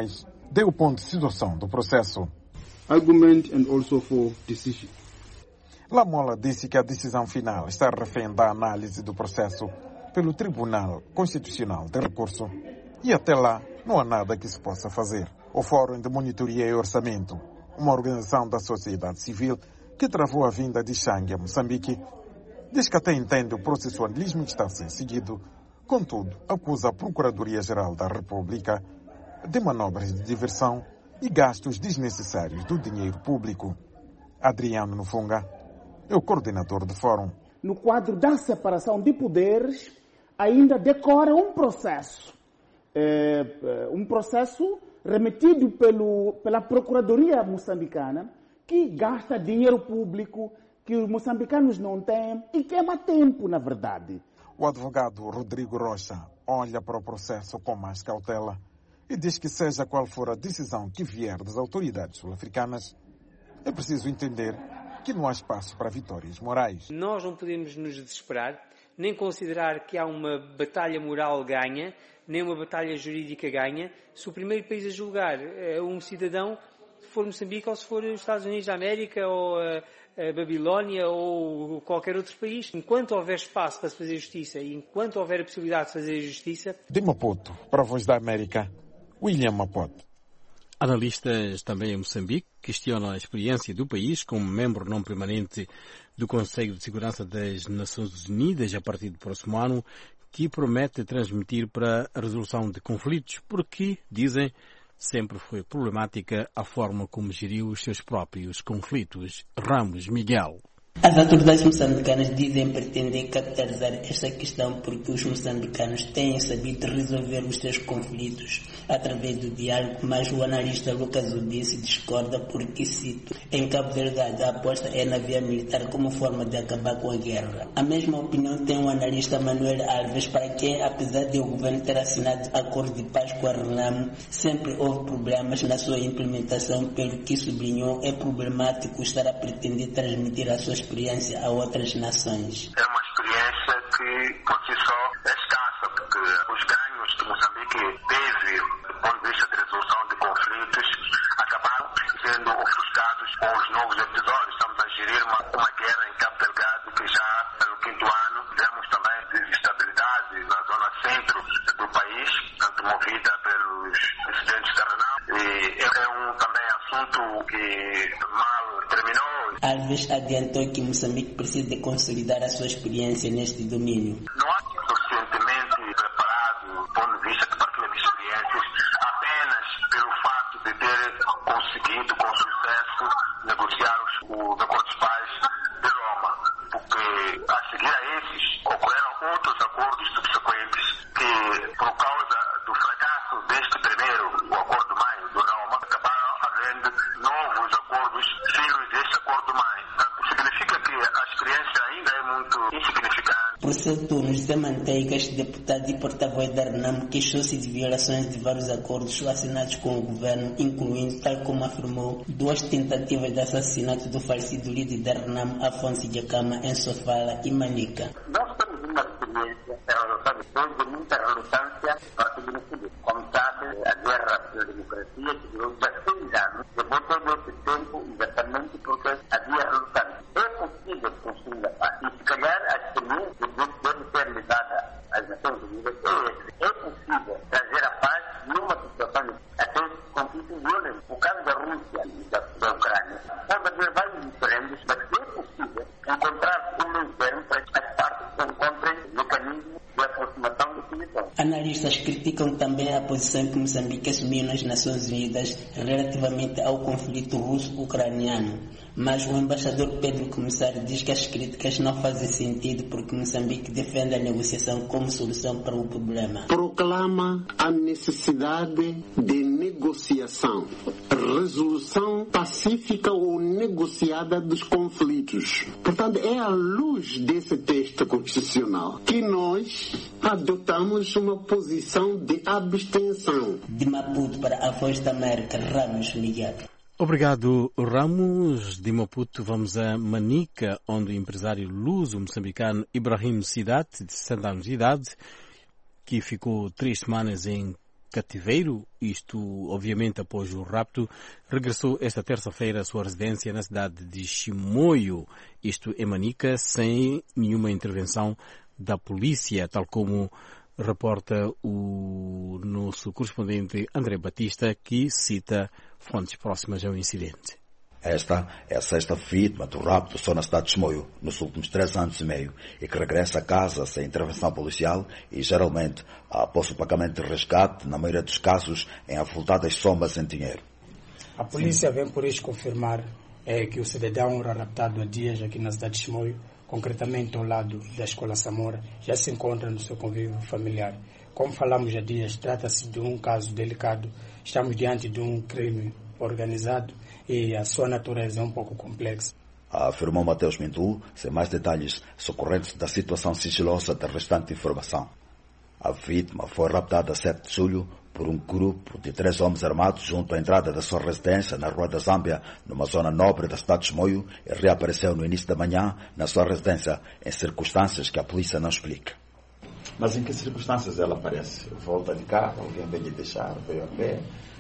[SPEAKER 18] deu o ponto de situação do processo.
[SPEAKER 19] Argument and also for decision.
[SPEAKER 18] Lamola disse que a decisão final está refém da análise do processo pelo Tribunal Constitucional de Recurso. E até lá, não há nada que se possa fazer. O Fórum de Monitoria e Orçamento, uma organização da sociedade civil que travou a vinda de Changue a Moçambique, diz que até entende o processualismo que está a ser seguido, contudo, acusa a Procuradoria-Geral da República de manobras de diversão e gastos desnecessários do dinheiro público. Adriano Nufunga é o coordenador do Fórum.
[SPEAKER 20] No quadro da separação de poderes, ainda decora um processo. É, um processo remetido pelo, pela Procuradoria moçambicana, que gasta dinheiro público que os moçambicanos não têm e queima tempo, na verdade.
[SPEAKER 18] O advogado Rodrigo Rocha olha para o processo com mais cautela e diz que seja qual for a decisão que vier das autoridades sul-africanas, é preciso entender que não há espaço para vitórias morais.
[SPEAKER 21] Nós não podemos nos desesperar, nem considerar que há uma batalha moral ganha, nem uma batalha jurídica ganha, se o primeiro país a julgar é um cidadão, se for Moçambique ou se for os Estados Unidos da América ou a, a Babilónia ou qualquer outro país. Enquanto houver espaço para se fazer justiça e enquanto houver a possibilidade de fazer justiça...
[SPEAKER 18] De Maputo, para a Voz da América, William Maputo.
[SPEAKER 2] Analistas também em Moçambique questionam a experiência do país como membro não permanente do Conselho de Segurança das Nações Unidas a partir do próximo ano, que promete transmitir para a resolução de conflitos, porque, dizem, sempre foi problemática a forma como geriu os seus próprios conflitos. Ramos Miguel.
[SPEAKER 22] As autoridades moçambicanas dizem pretender capitalizar esta questão porque os moçambicanos têm sabido resolver os seus conflitos através do diálogo, mas o analista Lucas Udice discorda porque, cito, em Cabo Delgado a aposta é na via militar como forma de acabar com a guerra. A mesma opinião tem o analista Manuel Alves, para quem, apesar de o governo ter assinado acordo de paz com a RENAMO, sempre houve problemas na sua implementação, pelo que sublinhou é problemático estar a pretender transmitir a sua experiência a outras nações.
[SPEAKER 23] É uma experiência que, por si só, é escassa, porque os ganhos que Moçambique teve do ponto de vista de resolução de conflitos acabaram sendo ofuscados com os novos episódios. Estamos a gerir uma, uma guerra em Cabo Delgado que já, pelo quinto ano, tivemos também desestabilidade na zona centro do país, tanto movida pelos incidentes da RENAMO, e é um também assunto que mal terminou.
[SPEAKER 22] Alves adiantou que Moçambique precisa de consolidar a sua experiência neste domínio.
[SPEAKER 23] Não há suficientemente preparado do ponto de vista de partilha de experiências apenas pelo fato de ter conseguido com sucesso negociar os, os acordos de paz de Roma, porque a seguir a esses ocorreram outros acordos subsequentes que, por causa do fracasso deste primeiro, o acordo de maio de Roma, acabaram havendo novos acordos filhos deste acordo de maio. Portanto, significa que a experiência ainda é muito insignificante.
[SPEAKER 22] Por seu turno, José Manteigas, deputado e porta-voz da RENAMO, queixou-se de violações de vários acordos assinados com o governo, incluindo, tal como afirmou, duas tentativas de assassinato do falecido líder da RENAMO, Afonso Jacama, em Sofala e Manica.
[SPEAKER 23] Nós temos uma experiência em relação de muita relutância para o genocídio. Como sabe, a guerra pela democracia que durou já seis anos, levou todo esse tempo exatamente porque havia relutância. É possível construir a paz. E se calhar a experiência deve ser levada às Nações Unidas. É, é possível trazer a paz numa situação de até conflito violento. O caso da Rússia e da, da Ucrânia pode haver vários diferentes, mas é possível encontrar um meio termo para que as partes encontrem mecanismos de aproximação de solução.
[SPEAKER 22] Analistas criticam também a posição que Moçambique assumiu nas Nações Unidas relativamente ao conflito russo-ucraniano. Mas o embaixador Pedro Comissário diz que as críticas não fazem sentido porque Moçambique defende a negociação como solução para o problema.
[SPEAKER 24] Proclama a necessidade de negociação, resolução pacífica ou negociada dos conflitos. Portanto, é à luz desse texto constitucional que nós adotamos uma posição de abstenção.
[SPEAKER 22] De Maputo para a Voz da América, Ramos Miguel.
[SPEAKER 2] Obrigado, Ramos. De Maputo vamos a Manica, onde o empresário luso-moçambicano Ibrahim Sidat, de sessenta anos de idade, que ficou três semanas em cativeiro, isto obviamente após o rapto, regressou esta terça-feira à sua residência na cidade de Chimoio, isto em Manica, sem nenhuma intervenção da polícia, tal como reporta o nosso correspondente André Batista, que cita fontes próximas ao incidente.
[SPEAKER 1] Esta é a sexta vítima do rapto só na cidade de Chimoio, nos últimos três anos e meio, e que regressa a casa sem intervenção policial e, geralmente, após o pagamento de resgate, na maioria dos casos, em avultadas somas em dinheiro.
[SPEAKER 5] A polícia vem por isso confirmar é, que o cidadão era raptado há dias aqui na cidade de Chimoio, concretamente ao lado da Escola Samora, já se encontra no seu convívio familiar. Como falamos há dias, trata-se de um caso delicado. Estamos diante de um crime organizado e a sua natureza é um pouco complexa.
[SPEAKER 1] Afirmou Mateus Mindu, sem mais detalhes socorrentes da situação sigilosa da restante informação. A vítima foi raptada a sete de julho por um grupo de três homens armados junto à entrada da sua residência na Rua da Zâmbia, numa zona nobre da cidade de Chimoio, e reapareceu no início da manhã na sua residência, em circunstâncias que a polícia não explica.
[SPEAKER 6] Mas em que circunstâncias ela aparece? Volta de carro, alguém vem lhe deixar, veio a pé?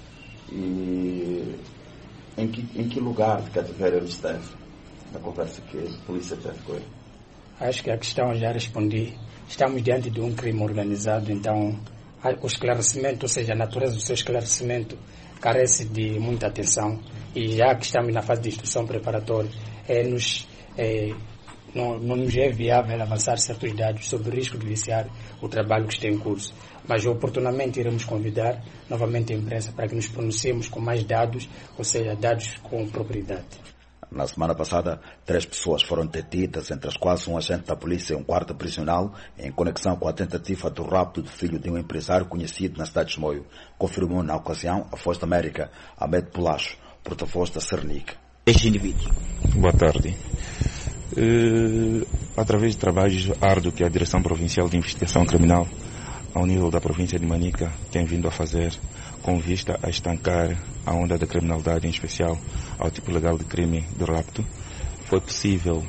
[SPEAKER 6] E em que, em que lugar de cativeiro ele esteve? Na conversa que a polícia teve com ele?
[SPEAKER 5] Acho que a questão eu já respondi. Estamos diante de um crime organizado, então o esclarecimento, ou seja, a natureza do seu esclarecimento carece de muita atenção, e já que estamos na fase de instrução preparatória, é, nos, é, não, não nos é viável avançar certos dados sobre o risco de viciar o trabalho que está em curso. Mas oportunamente iremos convidar novamente a imprensa para que nos pronunciemos com mais dados, ou seja, dados com propriedade.
[SPEAKER 1] Na semana passada, três pessoas foram detidas, entre as quais um agente da polícia e um guarda prisional, em conexão com a tentativa do rapto do filho de um empresário conhecido na cidade de Chimoio, confirmou na ocasião a Voz da América, Ahmed Pulacho, porta-voz da Cernic.
[SPEAKER 7] Este indivíduo.
[SPEAKER 25] Boa tarde. Uh, através de trabalhos árduos que a Direção Provincial de Investigação Criminal, ao nível da província de Manica, tem vindo a fazer, com vista a estancar a onda da criminalidade, em especial ao tipo legal de crime de rapto, foi possível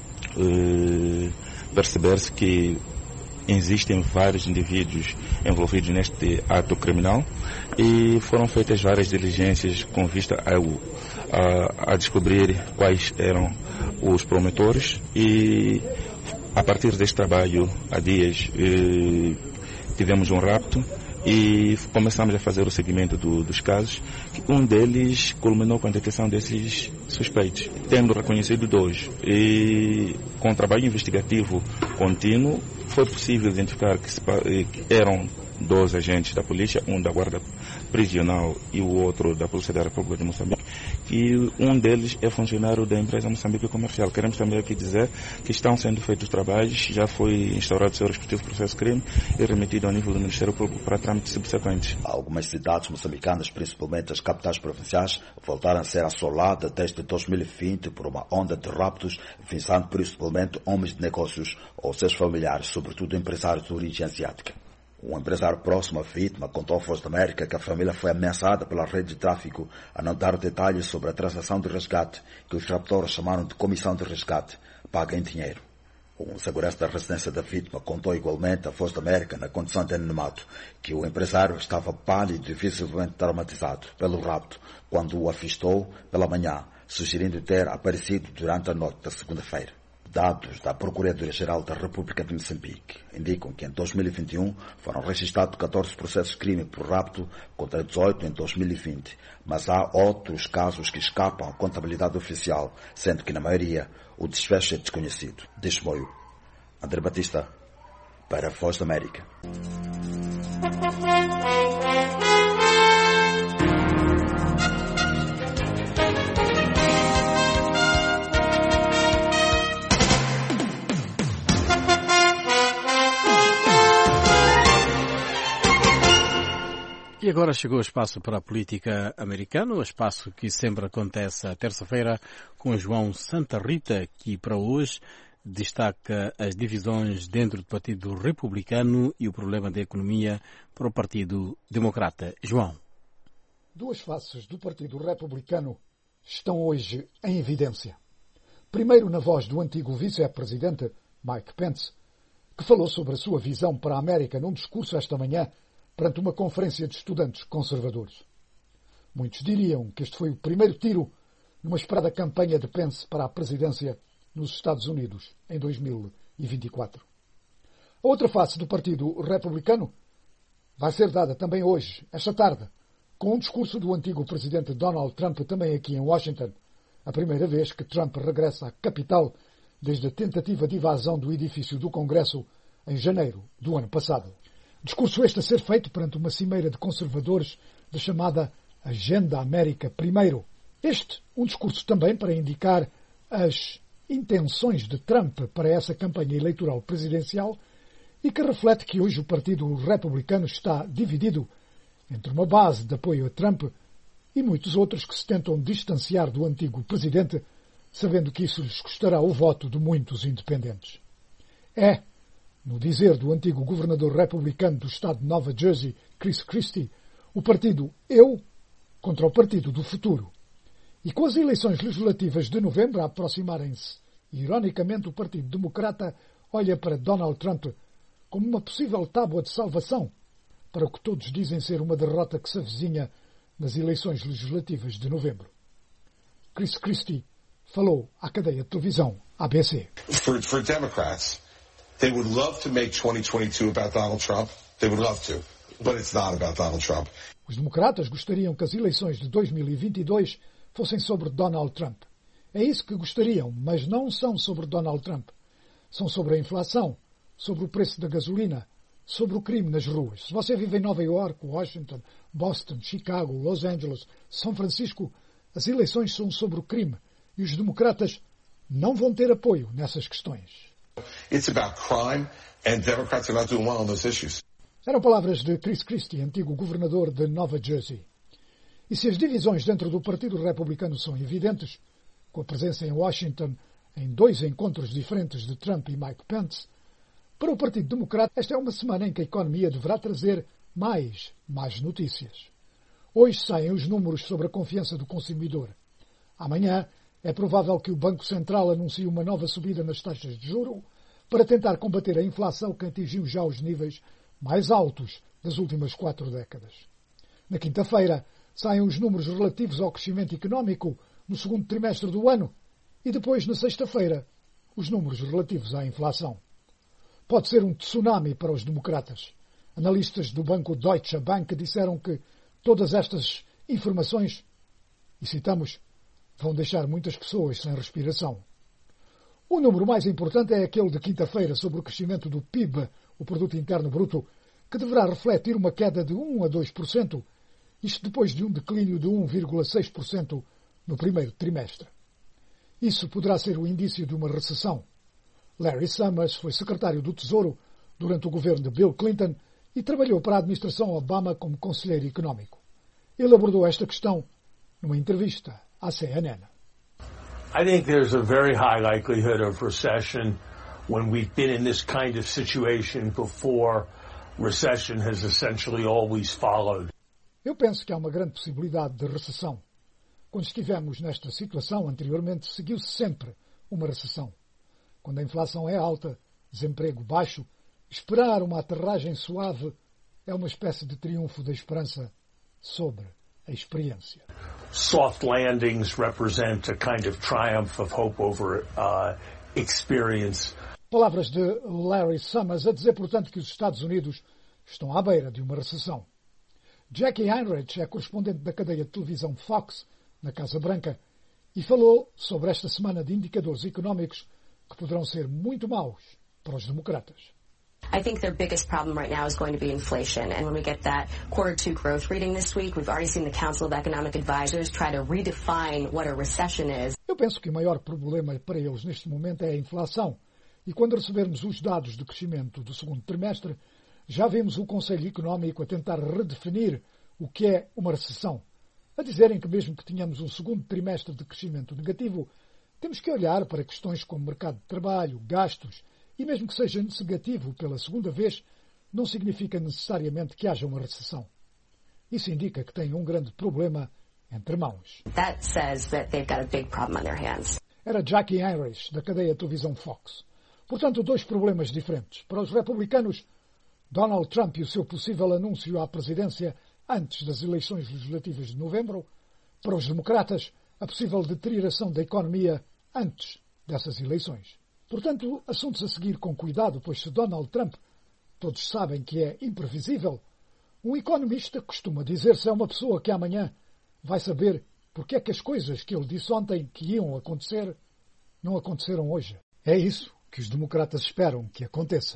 [SPEAKER 25] eh, perceber-se que existem vários indivíduos envolvidos neste ato criminal e foram feitas várias diligências com vista ao, a, a descobrir quais eram os promotores, e a partir deste trabalho, há dias, eh, tivemos um rapto e começamos a fazer o seguimento do, dos casos. Um deles culminou com a detecção desses suspeitos, tendo reconhecido dois. E com o trabalho investigativo contínuo, foi possível identificar que, se, que eram dois agentes da polícia, um da guarda prisional e o outro da Polícia da República de Moçambique, e um deles é funcionário da empresa Moçambique Comercial. Queremos também aqui dizer que estão sendo feitos trabalhos, já foi instaurado o seu respectivo processo de crime e remetido ao nível do Ministério Público para trâmites subsequentes.
[SPEAKER 1] Algumas cidades moçambicanas, principalmente as capitais provinciais, voltaram a ser assoladas desde dois mil e vinte por uma onda de raptos, visando principalmente homens de negócios ou seus familiares, sobretudo empresários de origem asiática. Um empresário próximo à vítima contou à Voz da América que a família foi ameaçada pela rede de tráfico a não dar detalhes sobre a transação de resgate, que os raptores chamaram de comissão de resgate, paga em dinheiro. Um segurança da residência da vítima contou igualmente à Voz da América, na condição de anonimato, que o empresário estava pálido e visivelmente traumatizado pelo rapto quando o avistou pela manhã, sugerindo ter aparecido durante a noite da segunda-feira. Dados da Procuradoria-Geral da República de Moçambique indicam que em dois mil e vinte e um foram registrados catorze processos de crime por rapto contra dezoito em dois mil e vinte, mas há outros casos que escapam à contabilidade oficial, sendo que na maioria o desfecho é desconhecido. De Chimoio, André Batista, para a Voz da América.
[SPEAKER 2] E agora chegou o espaço para a política americana, o espaço que sempre acontece à terça-feira com João Santa Rita, que para hoje destaca as divisões dentro do Partido Republicano e o problema da economia para o Partido Democrata. João.
[SPEAKER 3] Duas faces do Partido Republicano estão hoje em evidência. Primeiro na voz do antigo vice-presidente Mike Pence, que falou sobre a sua visão para a América num discurso esta manhã perante uma conferência de estudantes conservadores. Muitos diriam que este foi o primeiro tiro numa esperada campanha de Pence para a presidência nos Estados Unidos em dois mil e vinte e quatro. A outra face do Partido Republicano vai ser dada também hoje, esta tarde, com um discurso do antigo presidente Donald Trump também aqui em Washington, a primeira vez que Trump regressa à capital desde a tentativa de invasão do edifício do Congresso em janeiro do ano passado. Discurso este a ser feito perante uma cimeira de conservadores da chamada Agenda América Primeiro. Este, um discurso também para indicar as intenções de Trump para essa campanha eleitoral presidencial e que reflete que hoje o Partido Republicano está dividido entre uma base de apoio a Trump e muitos outros que se tentam distanciar do antigo presidente, sabendo que isso lhes custará o voto de muitos independentes. É, no dizer do antigo governador republicano do estado de Nova Jersey, Chris Christie, o partido Eu contra o Partido do Futuro. E com as eleições legislativas de novembro a aproximarem-se, ironicamente o Partido Democrata olha para Donald Trump como uma possível tábua de salvação para o que todos dizem ser uma derrota que se avizinha nas eleições legislativas de novembro. Chris Christie falou à cadeia de televisão A B C.
[SPEAKER 7] For, for Democrats, they would love to make twenty twenty-two about Donald Trump. They would love to, but it's not about Donald Trump.
[SPEAKER 3] Os democratas gostariam que as eleições de dois mil e vinte e dois fossem sobre Donald Trump. É isso que gostariam, mas não são sobre Donald Trump. São sobre a inflação, sobre o preço da gasolina, sobre o crime nas ruas. Se você vive em Nova York, Washington, Boston, Chicago, Los Angeles, São Francisco, as eleições são sobre o crime e os democratas não vão ter apoio nessas questões.
[SPEAKER 7] It's about crime and Democrats are not doing well on those issues.
[SPEAKER 3] Eram palavras de Chris Christie, antigo governador de Nova Jersey. E se as divisões dentro do Partido Republicano são evidentes, com a presença em Washington em dois encontros diferentes de Trump e Mike Pence, para o Partido Democrata esta é uma semana em que a economia deverá trazer mais más notícias. Hoje saem os números sobre a confiança do consumidor. Amanhã é provável que o Banco Central anuncie uma nova subida nas taxas de juros para tentar combater a inflação que atingiu já os níveis mais altos das últimas quatro décadas. Na quinta-feira saem os números relativos ao crescimento económico no segundo trimestre do ano e depois, na sexta-feira, os números relativos à inflação. Pode ser um tsunami para os democratas. Analistas do banco Deutsche Bank disseram que todas estas informações, e citamos, vão deixar muitas pessoas sem respiração. O número mais importante é aquele de quinta-feira sobre o crescimento do P I B, o Produto Interno Bruto, que deverá refletir uma queda de um a dois por cento, isto depois de um declínio de um vírgula seis por cento no primeiro trimestre. Isso poderá ser o indício de uma recessão. Larry Summers foi secretário do Tesouro durante o governo de Bill Clinton e trabalhou para a administração Obama como conselheiro económico. Ele abordou esta questão numa entrevista à C N N.
[SPEAKER 8] I think there's a very high likelihood of recession when we've been in this kind of situation before. Recession has essentially always followed.
[SPEAKER 3] Eu penso que há uma grande possibilidade de recessão. Quando estivemos nesta situação anteriormente, seguiu-se sempre uma recessão. Quando a inflação é alta, desemprego baixo, esperar uma aterragem suave é uma espécie de triunfo da esperança sobre a experiência.
[SPEAKER 8] Soft landings represent a kind of triumph of hope over uh, experience.
[SPEAKER 3] Palavras de Larry Summers a dizer, portanto, que os Estados Unidos estão à beira de uma recessão. Jackie Heinrich é correspondente da cadeia de televisão Fox, na Casa Branca, e falou sobre esta semana de indicadores económicos que poderão ser muito maus para os democratas.
[SPEAKER 9] I think their biggest problem right now is going to be inflation. And when we get that quarter two growth reading this week, we've already seen the Council of Economic Advisors try to redefine what a recession is.
[SPEAKER 3] Eu penso que o maior problema para eles neste momento é a inflação. E quando recebermos os dados de crescimento do segundo trimestre, já vemos o Conselho Económico a tentar redefinir o que é uma recessão. A dizerem que mesmo que tenhamos um segundo trimestre de crescimento negativo, temos que olhar para questões como mercado de trabalho, gastos, e mesmo que seja negativo pela segunda vez, não significa necessariamente que haja uma recessão. Isso indica que têm um grande problema entre mãos.
[SPEAKER 9] That says that they've got a big problem on their hands.
[SPEAKER 3] Era Jackie Heinrich, da cadeia de televisão Fox. Portanto, dois problemas diferentes. Para os republicanos, Donald Trump e o seu possível anúncio à presidência antes das eleições legislativas de novembro. Para os democratas, a possível deterioração da economia antes dessas eleições. Portanto, assuntos a seguir com cuidado, pois se Donald Trump, todos sabem que é imprevisível, um economista costuma dizer-se é uma pessoa que amanhã vai saber porque é que as coisas que ele disse ontem que iam acontecer não aconteceram hoje. É isso que os democratas esperam que aconteça.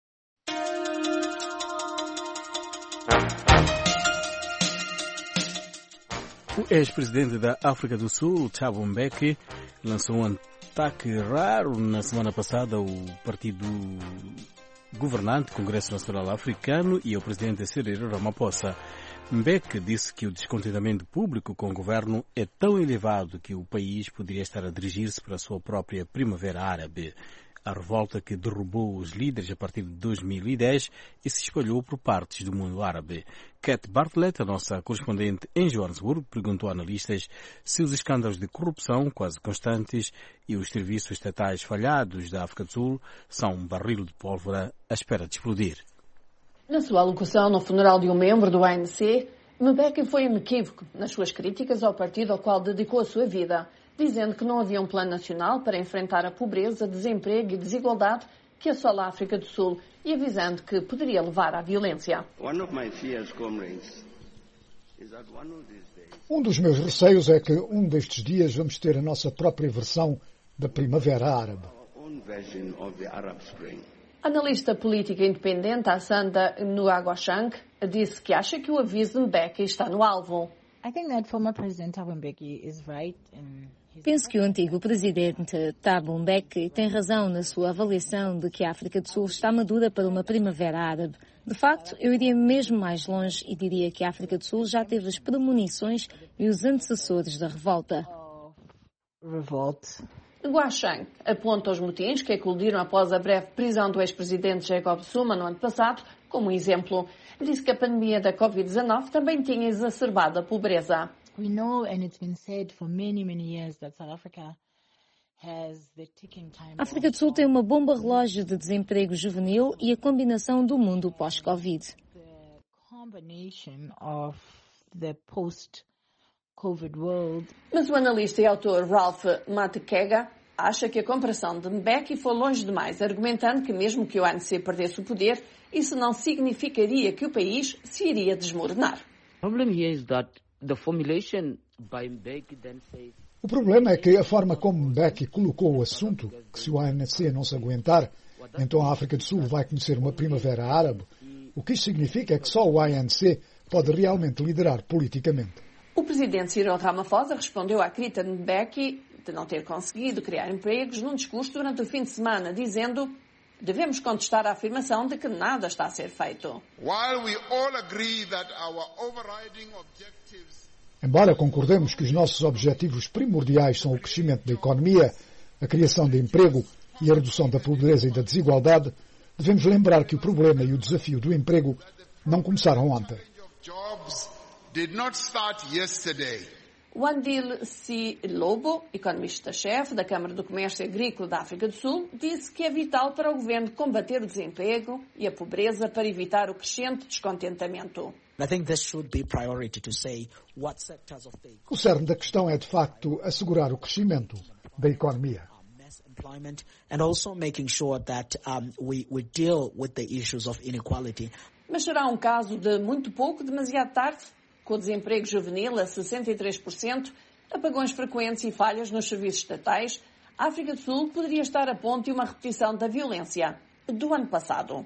[SPEAKER 2] O ex-presidente da África do Sul, Thabo Mbeki, lançou um ataque raro na semana passada ao partido governante, Congresso Nacional Africano, e ao presidente Cyril Ramaphosa. Mbeki disse que o descontentamento público com o governo é tão elevado que o país poderia estar a dirigir-se para a sua própria Primavera Árabe. A revolta que derrubou os líderes a partir de dois mil e dez e se espalhou por partes do mundo árabe. Kate Bartlett, a nossa correspondente em Joanesburgo, perguntou a analistas se os escândalos de corrupção quase constantes e os serviços estatais falhados da África do Sul são um barril de pólvora à espera de explodir.
[SPEAKER 4] Na sua alocução no funeral de um membro do A N C, Mbeki foi inequívoco nas suas críticas ao partido ao qual dedicou a sua vida, dizendo que não havia um plano nacional para enfrentar a pobreza, desemprego e desigualdade que assola a África do Sul e avisando que poderia levar à violência.
[SPEAKER 3] Um dos meus receios é que um destes dias vamos ter a nossa própria versão da Primavera Árabe.
[SPEAKER 4] A analista política independente Asanda Nuagwashang disse que acha que o aviso de Mbeki está no alvo.
[SPEAKER 10] I think that former President Thabo Mbeki is right in
[SPEAKER 15] Penso que o antigo presidente Thabo Mbeki tem razão na sua avaliação de que a África do Sul está madura para uma primavera árabe. De facto, eu iria mesmo mais longe e diria que a África do Sul já teve as premonições e os antecessores da revolta.
[SPEAKER 10] Revolt.
[SPEAKER 4] Guashang aponta os motins que eclodiram após a breve prisão do ex-presidente Jacob Zuma no ano passado como um exemplo. Disse que a pandemia da covid dezenove também tinha exacerbado a pobreza.
[SPEAKER 10] We know, and it's been said for many, many years, that South Africa has the ticking time.
[SPEAKER 15] A África do Sul tem uma bomba relógio de desemprego juvenil e a combinação do mundo pós-Covid.
[SPEAKER 10] The combination of the post-Covid world.
[SPEAKER 4] Mas o analista e autor Ralph Matekega acha que a comparação de Mbeki foi longe demais, argumentando que mesmo que o A N C perdesse o poder, isso não significaria que o país se iria desmoronar.
[SPEAKER 16] The problem here is that the formulation by Mbeki then says...
[SPEAKER 3] O problema é que a forma como Mbeki colocou o assunto, que se o A N C não se aguentar, então a África do Sul vai conhecer uma primavera árabe, o que isso significa é que só o A N C pode realmente liderar politicamente.
[SPEAKER 4] O presidente Cyril Ramaphosa respondeu à crítica de Mbeki de não ter conseguido criar empregos num discurso durante o fim de semana, dizendo: devemos contestar a afirmação de que nada está a ser feito.
[SPEAKER 3] Embora concordemos que os nossos objetivos primordiais são o crescimento da economia, a criação de emprego e a redução da pobreza e da desigualdade, devemos lembrar que o problema e o desafio do emprego não começaram ontem.
[SPEAKER 4] Wandile C. Lobo, economista-chefe da Câmara do Comércio Agrícola da África do Sul, disse que é vital para o governo combater o desemprego e a pobreza para evitar o crescente descontentamento.
[SPEAKER 3] O cerne da questão é, de facto, assegurar o crescimento da economia.
[SPEAKER 4] Mas será um caso de muito pouco, demasiado tarde? Com o desemprego juvenil a sessenta e três por cento, apagões frequentes e falhas nos serviços estatais, a África do Sul poderia estar a ponto de uma repetição da violência do ano passado.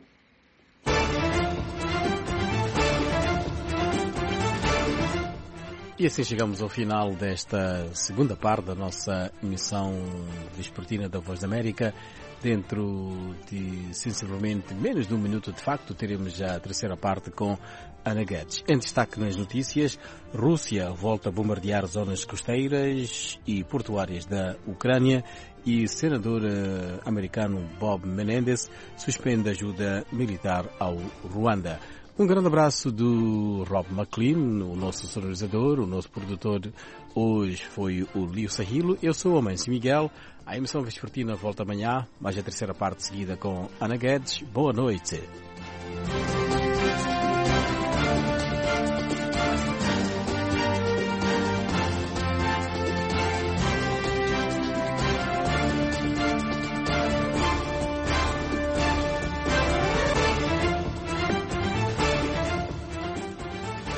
[SPEAKER 2] E assim chegamos ao final desta segunda parte da nossa emissão vespertina da Voz da América. Dentro de, sensivelmente, menos de um minuto, de facto, teremos já a terceira parte com Ana Guedes. Em destaque nas notícias, Rússia volta a bombardear zonas costeiras e portuárias da Ucrânia e o senador uh, americano Bob Menendez suspende ajuda militar ao Ruanda. Um grande abraço do Rob McLean, o nosso sonorizador, o nosso produtor. Hoje foi o Lio Sahilo. Eu sou o Amancio Miguel. A emissão vespertina volta amanhã, mais a terceira parte seguida com Ana Guedes. Boa noite.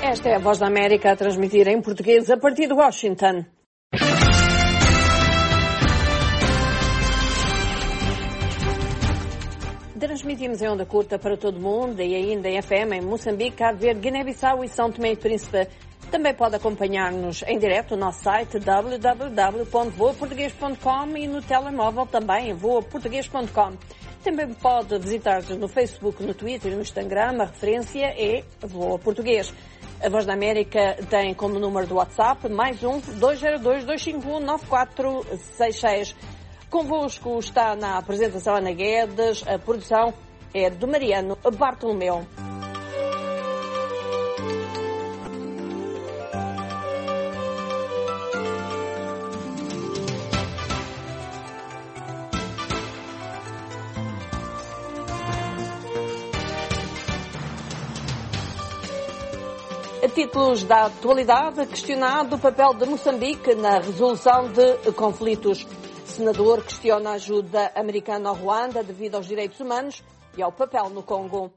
[SPEAKER 4] Esta é a Voz da América a transmitir em português a partir de Washington. Transmitimos em onda curta para todo o mundo e ainda em F M em Moçambique, Cabo Verde, Guiné-Bissau e São Tomé e Príncipe. Também pode acompanhar-nos em direto no nosso site w w w ponto voa português ponto com e no telemóvel também em voa português ponto com. Também pode visitar-nos no Facebook, no Twitter e no Instagram. A referência é Voa Português. A Voz da América tem como número do WhatsApp mais um dois zero dois, dois cinco um, nove quatro seis seis. Convosco está na apresentação Ana Guedes, a produção é do Mariano Bartolomeu. Títulos da atualidade: questionado o papel de Moçambique na resolução de conflitos. Senador questiona a ajuda americana ao Ruanda devido aos direitos humanos e ao papel no Congo.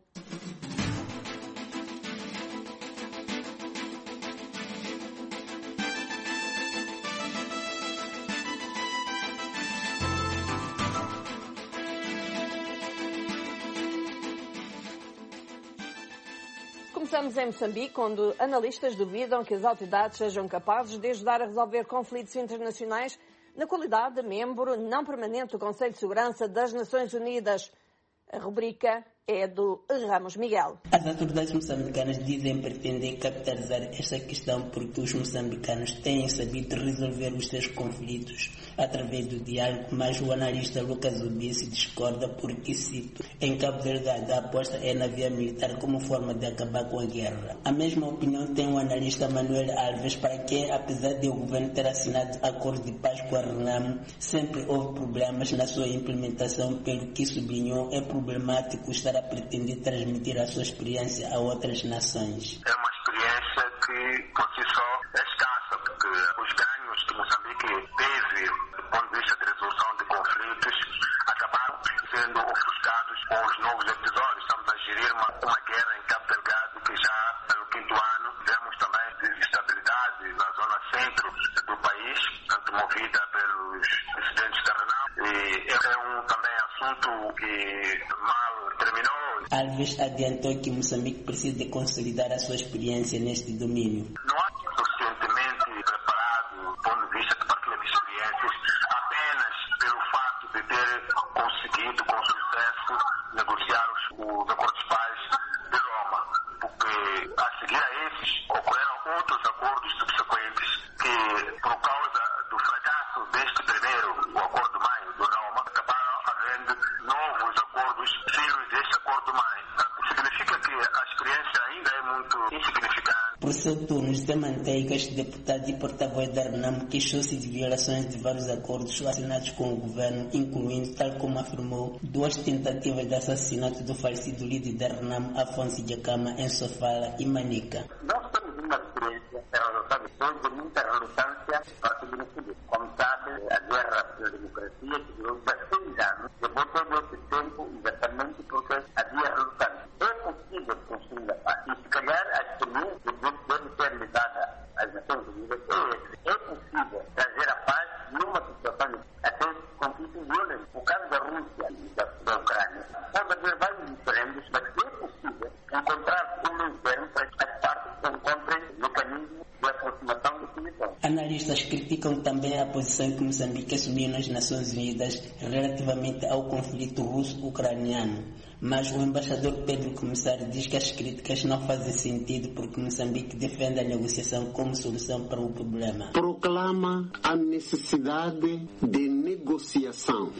[SPEAKER 4] Começamos em Moçambique, onde analistas duvidam que as autoridades sejam capazes de ajudar a resolver conflitos internacionais na qualidade de membro não permanente do Conselho de Segurança das Nações Unidas. A rubrica é do Ramos Miguel.
[SPEAKER 22] As autoridades moçambicanas dizem pretender capitalizar esta questão porque os moçambicanos têm sabido resolver os seus conflitos através do diálogo, mas o analista Lucas Ubice discorda porque, cito, em Cabo Verde a aposta é na via militar como forma de acabar com a guerra. A mesma opinião tem o analista Manuel Alves, para quem, apesar de o governo ter assinado acordo de paz com a RENAMO, sempre houve problemas na sua implementação, pelo que sublinhou é problemático estar a pretender transmitir a sua experiência a outras nações.
[SPEAKER 23] É uma experiência que, por si só, é escassa, porque os ganhos que Moçambique teve do ponto de vista de resolução de conflitos acabaram sendo ofuscados com os novos episódios. Estamos a gerir uma, uma guerra em Cabo Delgado que já, pelo quinto ano, vemos também desestabilidade na zona centro do país, tanto movida pelos dissidentes da RENAMO, e é um também assunto que mal terminou.
[SPEAKER 22] Alves adiantou que Moçambique precisa de consolidar a sua experiência neste domínio.
[SPEAKER 23] Não há suficientemente preparado do ponto de vista de partilha de experiências apenas pelo fato de ter conseguido com sucesso negociar os, os acordos de paz de Roma, porque a seguir a esses ocorreram outros acordos subsequentes que, por causa do fracasso deste primeiro, o acordo de maio de Roma, acabaram havendo novos acordos filhos deste acordo de maio. Significa que a experiência ainda é muito insignificante.
[SPEAKER 22] Por seu turno, José Manteiga, este deputado e porta-voz da RENAMO, queixou-se de violações de vários acordos assinados com o governo, incluindo, tal como afirmou, duas tentativas de assassinato do falecido líder da RENAMO, Afonso Djakama, em Sofala e Manica.
[SPEAKER 23] Nós temos uma experiência, sabe, depois de muita relutância para se beneficiar. Como sabe, a guerra pela democracia que durou dezesseis anos, levou todo esse tempo exatamente porque havia relutância. É possível construir a paz. E se calhar a experiência deve ser ligada às Nações Unidas. É, é possível trazer a paz numa situação até conflitos violentos. O caso da Rússia e da, da Ucrânia pode haver vários diferentes, mas é possível encontrar um meio termo para que as partes encontrem mecanismos de aproximação de solução.
[SPEAKER 22] Analistas criticam também a posição que Moçambique assumiu nas Nações Unidas relativamente ao conflito russo-ucraniano. Mas o embaixador Pedro Comissário diz que as críticas não fazem sentido porque Moçambique defende a negociação como solução para o problema.
[SPEAKER 24] Proclama a necessidade de negociação,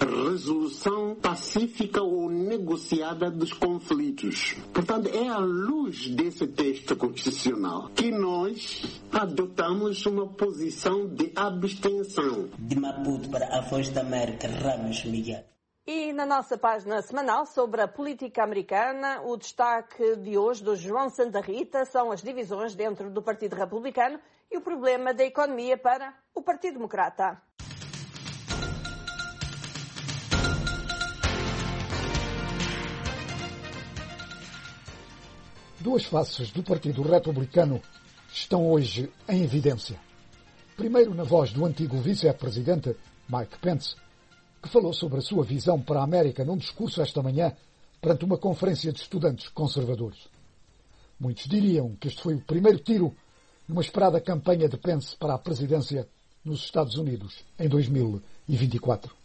[SPEAKER 24] resolução pacífica ou negociada dos conflitos. Portanto, é à luz desse texto constitucional que nós adotamos uma posição de abstenção.
[SPEAKER 22] De Maputo para a Voz da América, Ramos Miguel.
[SPEAKER 4] E na nossa página semanal sobre a política americana, o destaque de hoje do João Santa Rita são as divisões dentro do Partido Republicano e o problema da economia para o Partido Democrata.
[SPEAKER 3] Duas faces do Partido Republicano estão hoje em evidência. Primeiro, na voz do antigo vice-presidente Mike Pence, que falou sobre a sua visão para a América num discurso esta manhã perante uma conferência de estudantes conservadores. Muitos diriam que este foi o primeiro tiro numa esperada campanha de Pence para a presidência nos Estados Unidos em dois mil e vinte e quatro.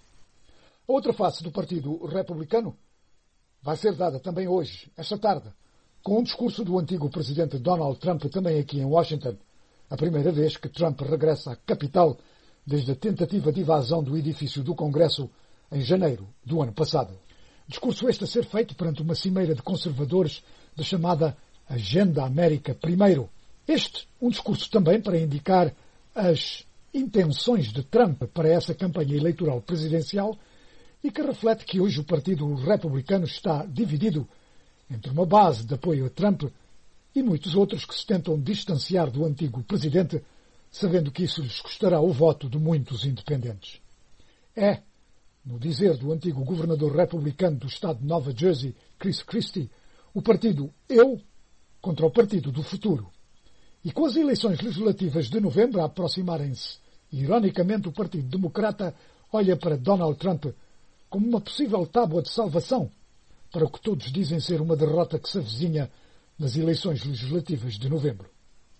[SPEAKER 3] A outra face do Partido Republicano vai ser dada também hoje, esta tarde, com um discurso do antigo presidente Donald Trump também aqui em Washington, a primeira vez que Trump regressa à capital desde a tentativa de invasão do edifício do Congresso em janeiro do ano passado. Discurso este a ser feito perante uma cimeira de conservadores da chamada Agenda América Primeiro. Este, um discurso também para indicar as intenções de Trump para essa campanha eleitoral presidencial e que reflete que hoje o Partido Republicano está dividido entre uma base de apoio a Trump e muitos outros que se tentam distanciar do antigo presidente, sabendo que isso lhes custará o voto de muitos independentes. É, no dizer do antigo governador republicano do estado de Nova Jersey, Chris Christie, o partido Eu contra o Partido do Futuro. E com as eleições legislativas de novembro a aproximarem-se, ironicamente o Partido Democrata olha para Donald Trump como uma possível tábua de salvação para o que todos dizem ser uma derrota que se avizinha nas eleições legislativas de novembro.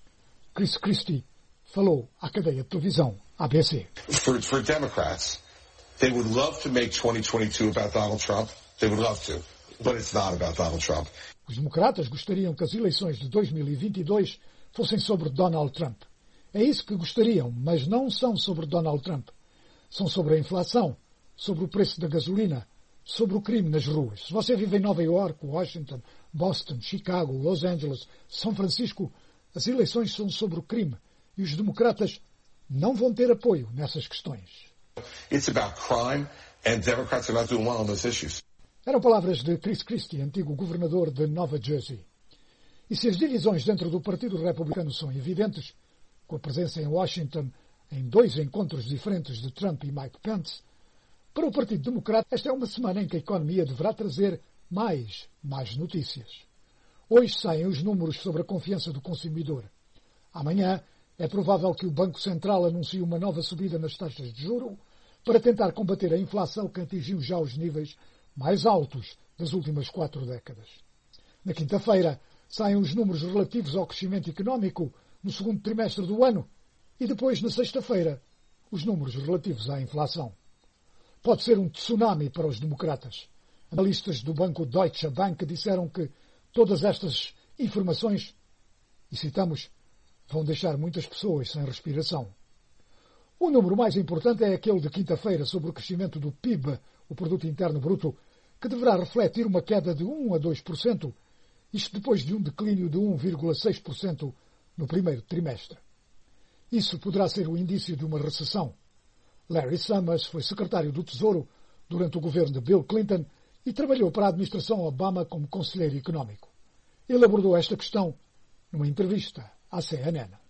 [SPEAKER 3] Chris Christie falou à cadeia de televisão A B C.
[SPEAKER 7] For, for Democrats, they would love to make twenty twenty-two about Donald Trump. They would love to, but it's not about Donald Trump.
[SPEAKER 3] Os democratas gostariam que as eleições de dois mil e vinte e dois fossem sobre Donald Trump. É isso que gostariam, mas não são sobre Donald Trump. São sobre a inflação, sobre o preço da gasolina, sobre o crime nas ruas. Se você vive em Nova York, Washington, Boston, Chicago, Los Angeles, São Francisco, as eleições são sobre o crime e os democratas não vão ter apoio nessas questões.
[SPEAKER 7] It's about crime and Democrats are not doing well on those issues.
[SPEAKER 3] Eram palavras de Chris Christie, antigo governador de Nova Jersey. E se as divisões dentro do Partido Republicano são evidentes, com a presença em Washington em dois encontros diferentes de Trump e Mike Pence, para o Partido Democrata, esta é uma semana em que a economia deverá trazer mais, mais notícias. Hoje saem os números sobre a confiança do consumidor. Amanhã é provável que o Banco Central anuncie uma nova subida nas taxas de juro para tentar combater a inflação que atingiu já os níveis mais altos das últimas quatro décadas. Na quinta-feira saem os números relativos ao crescimento económico no segundo trimestre do ano e depois, na sexta-feira, os números relativos à inflação. Pode ser um tsunami para os democratas. Analistas do banco Deutsche Bank disseram que todas estas informações, e citamos, vão deixar muitas pessoas sem respiração. O número mais importante é aquele de quinta-feira sobre o crescimento do P I B, o Produto Interno Bruto, que deverá refletir uma queda de um a dois por cento, isto depois de um declínio de um vírgula seis por cento no primeiro trimestre. Isso poderá ser o indício de uma recessão. Larry Summers foi secretário do Tesouro durante o governo de Bill Clinton e trabalhou para a administração Obama como conselheiro económico. Ele abordou esta questão numa entrevista à C N N.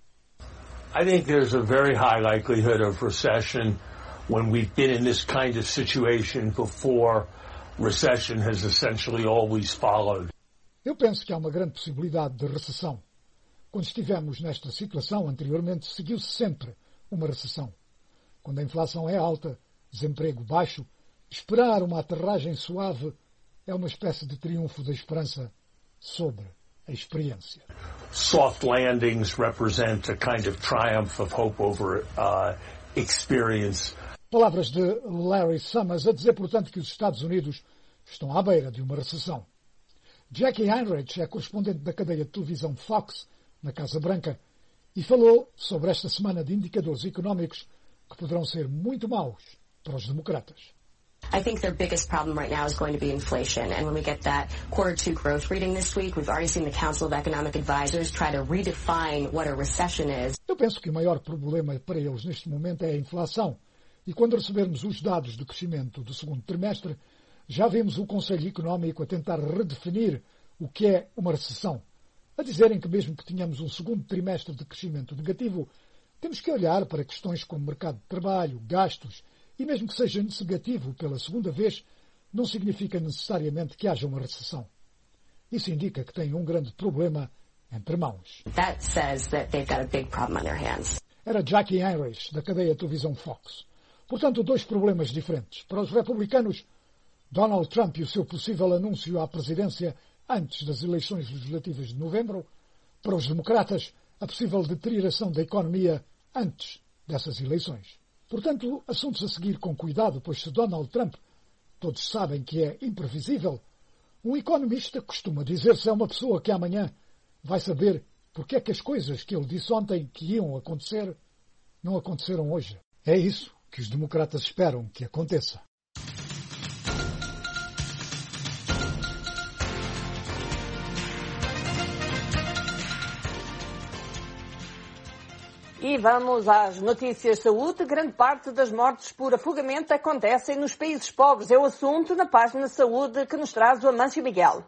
[SPEAKER 8] I think there's a very high likelihood of recession when we've been in this kind of situation before. Recession has essentially always followed.
[SPEAKER 3] Eu penso que há uma grande possibilidade de recessão. Quando estivemos nesta situação anteriormente, seguiu-se sempre uma recessão. Quando a inflação é alta, desemprego baixo, esperar uma aterragem suave é uma espécie de triunfo da esperança sobre a experiência.
[SPEAKER 8] Soft landings represent a kind of triumph of hope over uh, experience.
[SPEAKER 3] Palavras de Larry Summers a dizer, portanto, que os Estados Unidos estão à beira de uma recessão. Jackie Heinrich é correspondente da cadeia de televisão Fox, na Casa Branca, e falou sobre esta semana de indicadores económicos que poderão ser muito maus para os democratas.
[SPEAKER 9] I think their biggest problem right now is going to be inflation. And when we get that quarter two growth reading this week, we've already seen the Council of Economic Advisors try to redefine what a recession is.
[SPEAKER 3] Eu penso que o maior problema para eles neste momento é a inflação. E quando recebermos os dados de crescimento do segundo trimestre, já vemos o Conselho Económico a tentar redefinir o que é uma recessão. A dizerem que mesmo que tenhamos um segundo trimestre de crescimento negativo, temos que olhar para questões como mercado de trabalho, gastos, e mesmo que seja negativo pela segunda vez, não significa necessariamente que haja uma recessão. Isso indica que têm um grande problema entre mãos.
[SPEAKER 9] That says that they've got a big problem on their hands.
[SPEAKER 3] Era Jackie Heinrich, da cadeia televisão Fox. Portanto, dois problemas diferentes. Para os republicanos, Donald Trump e o seu possível anúncio à presidência antes das eleições legislativas de novembro. Para os democratas, a possível deterioração da economia antes dessas eleições. Portanto, assuntos a seguir com cuidado, pois se Donald Trump, todos sabem que é imprevisível, um economista costuma dizer-se é uma pessoa que amanhã vai saber porque é que as coisas que ele disse ontem que iam acontecer não aconteceram hoje. É isso que os democratas esperam que aconteça.
[SPEAKER 11] E vamos às notícias de saúde. Grande parte das mortes por afogamento acontecem nos países pobres. É o assunto na página de saúde que nos traz o Amâncio Miguel.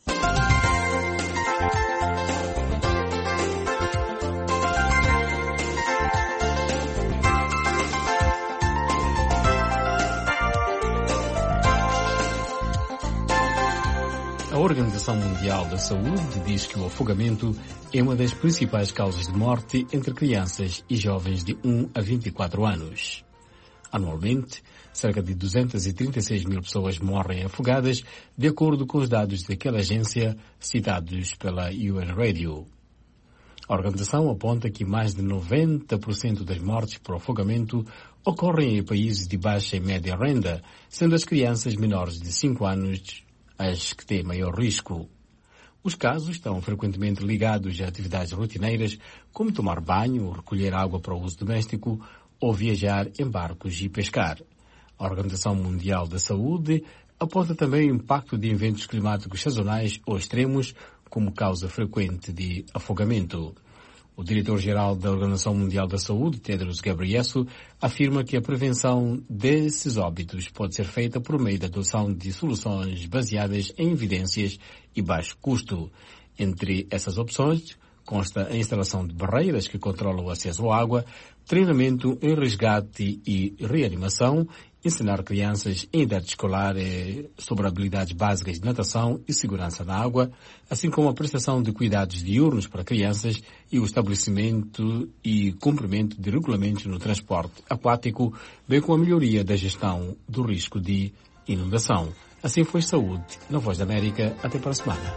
[SPEAKER 2] A Organização Mundial da Saúde diz que o afogamento é uma das principais causas de morte entre crianças e jovens de um a vinte e quatro anos. Anualmente, cerca de duzentas e trinta e seis mil pessoas morrem afogadas, de acordo com os dados daquela agência citados pela U N Radio. A organização aponta que mais de noventa por cento das mortes por afogamento ocorrem em países de baixa e média renda, sendo as crianças menores de cinco anos as que têm maior risco. Os casos estão frequentemente ligados a atividades rotineiras, como tomar banho, recolher água para o uso doméstico ou viajar em barcos e pescar. A Organização Mundial da Saúde aponta também o impacto de eventos climáticos sazonais ou extremos como causa frequente de afogamento. O diretor-geral da Organização Mundial da Saúde, Tedros Ghebreyesus, afirma que a prevenção desses óbitos pode ser feita por meio da adoção de soluções baseadas em evidências e baixo custo. Entre essas opções consta a instalação de barreiras que controlam o acesso à água, treinamento em resgate e reanimação, ensinar crianças em idade escolar sobre habilidades básicas de natação e segurança na água, assim como a prestação de cuidados diurnos para crianças e o estabelecimento e cumprimento de regulamentos no transporte aquático, bem como a melhoria da gestão do risco de inundação. Assim foi Saúde na Voz da América. Até para a semana.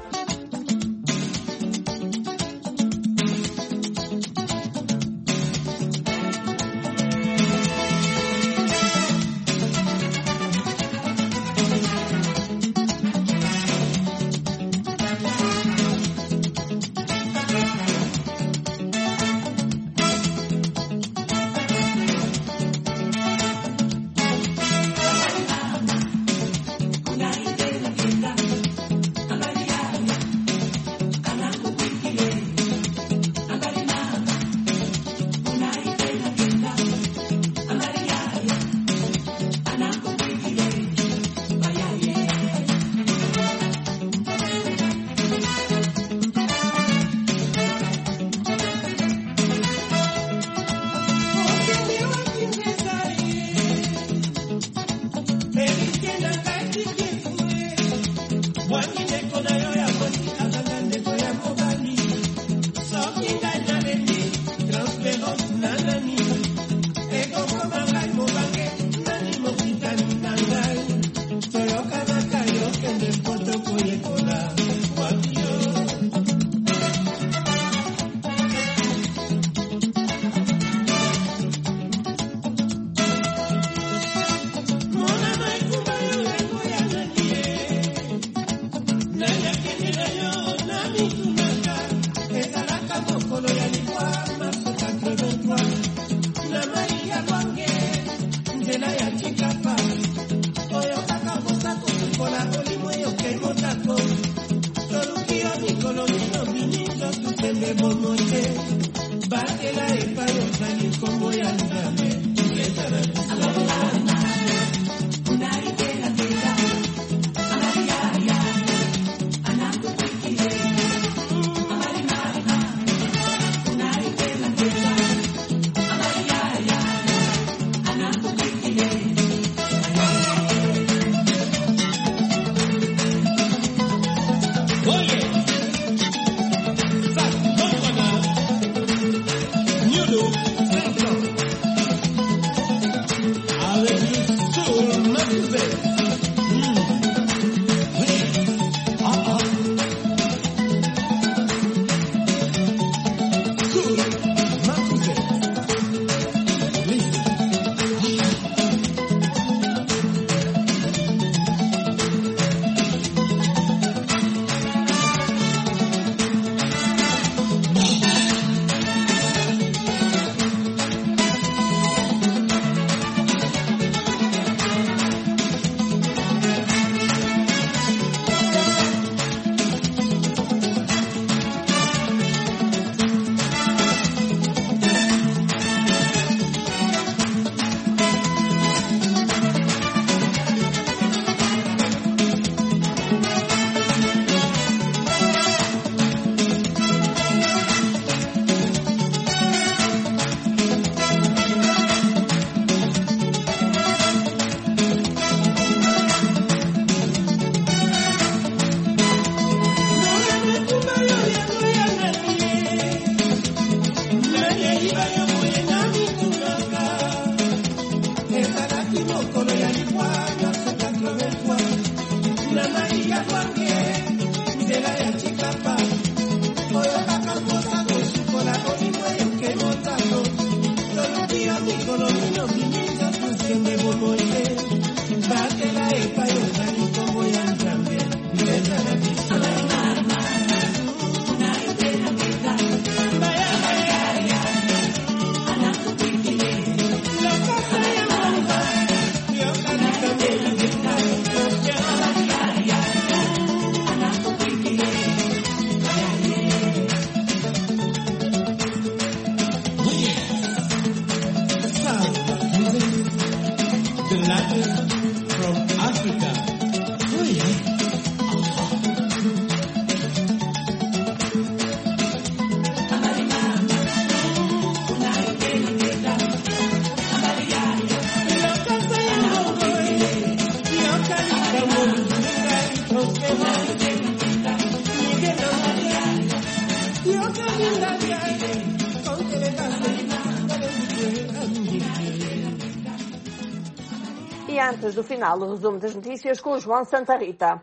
[SPEAKER 11] E antes do final, o resumo das notícias com o João Santa Rita.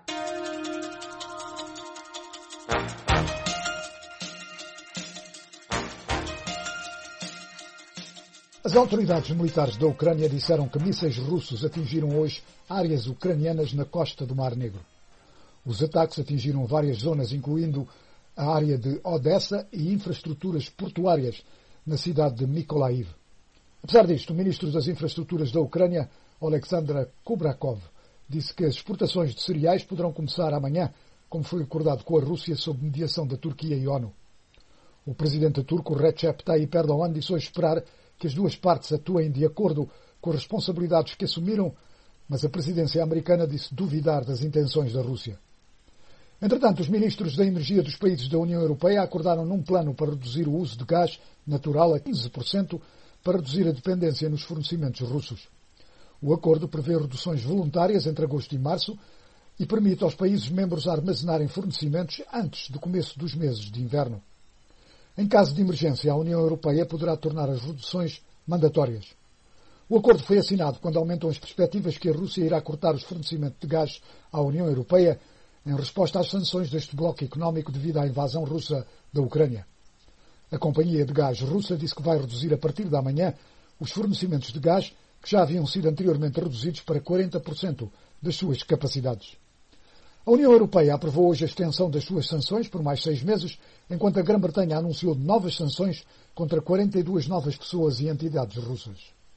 [SPEAKER 3] As autoridades militares da Ucrânia disseram que mísseis russos atingiram hoje áreas ucranianas na costa do Mar Negro. Os ataques atingiram várias zonas, incluindo a área de Odessa e infraestruturas portuárias na cidade de Mykolaiv. Apesar disto, o ministro das Infraestruturas da Ucrânia, Oleksandr Kubrakov, disse que as exportações de cereais poderão começar amanhã, como foi acordado com a Rússia sob mediação da Turquia e ONU. O presidente turco Recep Tayyip Erdogan disse hoje esperar que as duas partes atuem de acordo com as responsabilidades que assumiram, mas a presidência americana disse duvidar das intenções da Rússia. Entretanto, os ministros da energia dos países da União Europeia acordaram num plano para reduzir o uso de gás natural a quinze por cento para reduzir a dependência nos fornecimentos russos. O acordo prevê reduções voluntárias entre agosto e março e permite aos países membros armazenarem fornecimentos antes do começo dos meses de inverno. Em caso de emergência, a União Europeia poderá tornar as reduções mandatórias. O acordo foi assinado quando aumentam as perspectivas que a Rússia irá cortar os fornecimentos de gás à União Europeia em resposta às sanções deste bloco económico devido à invasão russa da Ucrânia. A companhia de gás russa disse que vai reduzir a partir da manhã os fornecimentos de gás que já haviam sido anteriormente reduzidos para quarenta por cento das suas capacidades. A União Europeia aprovou hoje a extensão das suas sanções por mais seis meses, enquanto a Grã-Bretanha anunciou novas sanções contra quarenta e duas novas pessoas e entidades russas.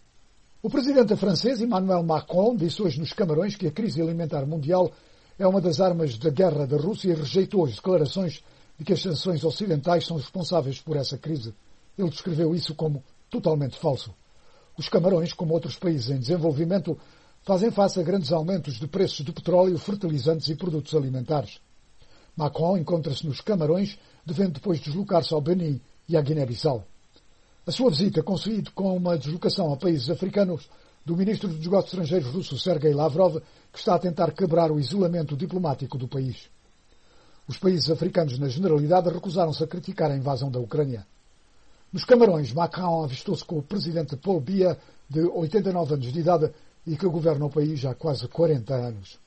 [SPEAKER 3] O presidente francês Emmanuel Macron disse hoje nos Camarões que a crise alimentar mundial é uma das armas da guerra da Rússia e rejeitou as declarações de que as sanções ocidentais são responsáveis por essa crise. Ele descreveu isso como totalmente falso. Os Camarões, como outros países em desenvolvimento, fazem face a grandes aumentos de preços de petróleo, fertilizantes e produtos alimentares. Macron encontra-se nos Camarões, devendo depois deslocar-se ao Benin e à Guiné-Bissau. A sua visita coincide com uma deslocação a países africanos do ministro dos Negócios Estrangeiros russo Sergei Lavrov, que está a tentar quebrar o isolamento diplomático do país. Os países africanos, na generalidade, recusaram-se a criticar a invasão da Ucrânia. Nos Camarões, Macron avistou-se com o presidente Paul Biya, de oitenta e nove anos de idade, e que governa o país há quase quarenta anos.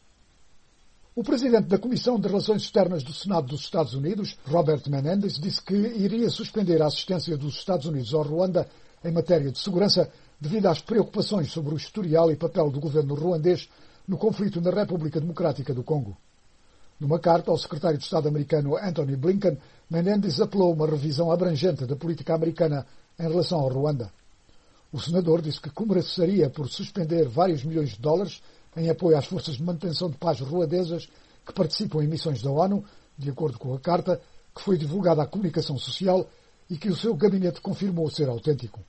[SPEAKER 3] O presidente da Comissão de Relações Externas do Senado dos Estados Unidos, Robert Menendez, disse que iria suspender a assistência dos Estados Unidos ao Ruanda em matéria de segurança devido às preocupações sobre o historial e papel do governo ruandês no conflito na República Democrática do Congo. Numa carta ao secretário de Estado americano Anthony Blinken, Menendez apelou a uma revisão abrangente da política americana em relação ao Ruanda. O senador disse que começaria por suspender vários milhões de dólares em apoio às forças de manutenção de paz ruandesas que participam em missões da ONU, de acordo com a carta, que foi divulgada à comunicação social e que o seu gabinete confirmou ser autêntico.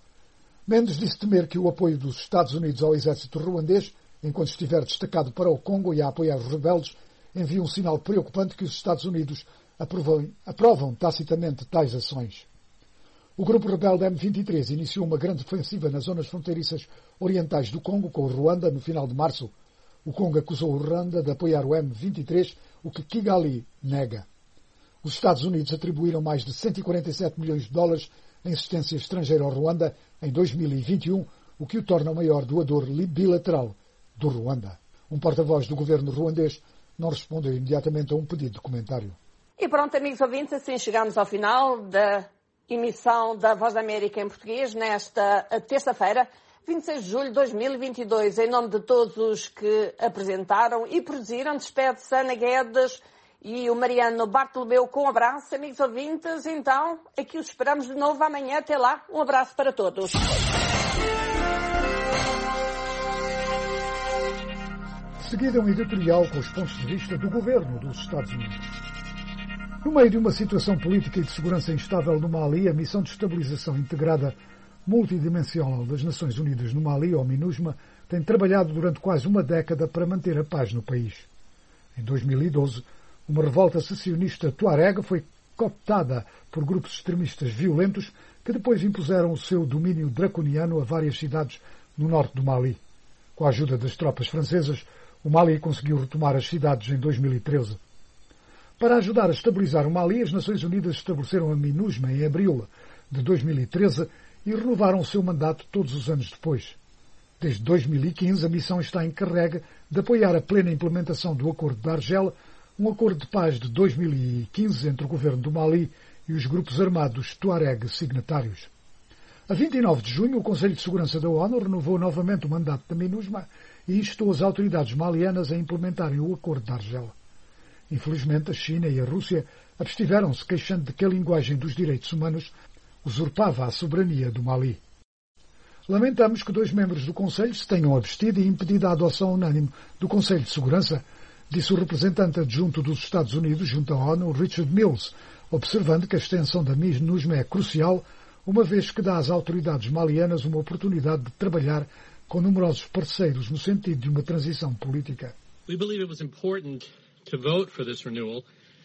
[SPEAKER 3] Mendes disse temer que o apoio dos Estados Unidos ao exército ruandês, enquanto estiver destacado para o Congo e a apoiar os rebeldes, envia um sinal preocupante que os Estados Unidos aprovam, aprovam tacitamente tais ações. O grupo rebelde M vinte e três iniciou uma grande ofensiva nas zonas fronteiriças orientais do Congo com o Ruanda no final de março. O Congo acusou o Ruanda de apoiar o M vinte e três, o que Kigali nega. Os Estados Unidos atribuíram mais de cento e quarenta e sete milhões de dólares em assistência estrangeira ao Ruanda em dois mil e vinte e um, o que o torna o maior doador bilateral do Ruanda. Um porta-voz do governo ruandês não respondeu imediatamente a um pedido de comentário.
[SPEAKER 11] E pronto, amigos ouvintes, assim chegamos ao final da emissão da Voz da América em português nesta terça-feira, vinte e seis de julho de dois mil e vinte e dois. Em nome de todos os que apresentaram e produziram, despede-se Ana Guedes e o Mariano Bartolomeu com um abraço. Amigos ouvintes, então, aqui os esperamos de novo amanhã. Até lá, um abraço para todos.
[SPEAKER 3] Seguida um editorial com os pontos de vista do governo dos Estados Unidos. No meio de uma situação política e de segurança instável no Mali, a Missão de Estabilização Integrada Multidimensional das Nações Unidas no Mali, ou MINUSMA, tem trabalhado durante quase uma década para manter a paz no país. Em dois mil e doze, uma revolta secessionista tuareg foi cooptada por grupos extremistas violentos que depois impuseram o seu domínio draconiano a várias cidades no norte do Mali. Com a ajuda das tropas francesas, o Mali conseguiu retomar as cidades em dois mil e treze. Para ajudar a estabilizar o Mali, as Nações Unidas estabeleceram a MINUSMA em abril de dois mil e treze e renovaram o seu mandato todos os anos depois. Desde dois mil e quinze, a missão está encarregue de apoiar a plena implementação do Acordo de Argel, um acordo de paz de dois mil e quinze entre o governo do Mali e os grupos armados tuareg signatários. A vinte e nove de junho, o Conselho de Segurança da ONU renovou novamente o mandato da MINUSMA e instou as autoridades malianas a implementarem o Acordo de Argel. Infelizmente, a China e a Rússia abstiveram-se, queixando de que a linguagem dos direitos humanos usurpava a soberania do Mali. Lamentamos que dois membros do Conselho se tenham abstido e impedido a adoção unânime do Conselho de Segurança, disse o representante adjunto dos Estados Unidos junto à ONU, Richard Mills, observando que a extensão da MINUSMA é crucial, uma vez que dá às autoridades malianas uma oportunidade de trabalhar com numerosos parceiros no sentido de uma transição política.
[SPEAKER 12] We believe it was important to vote for this renewal.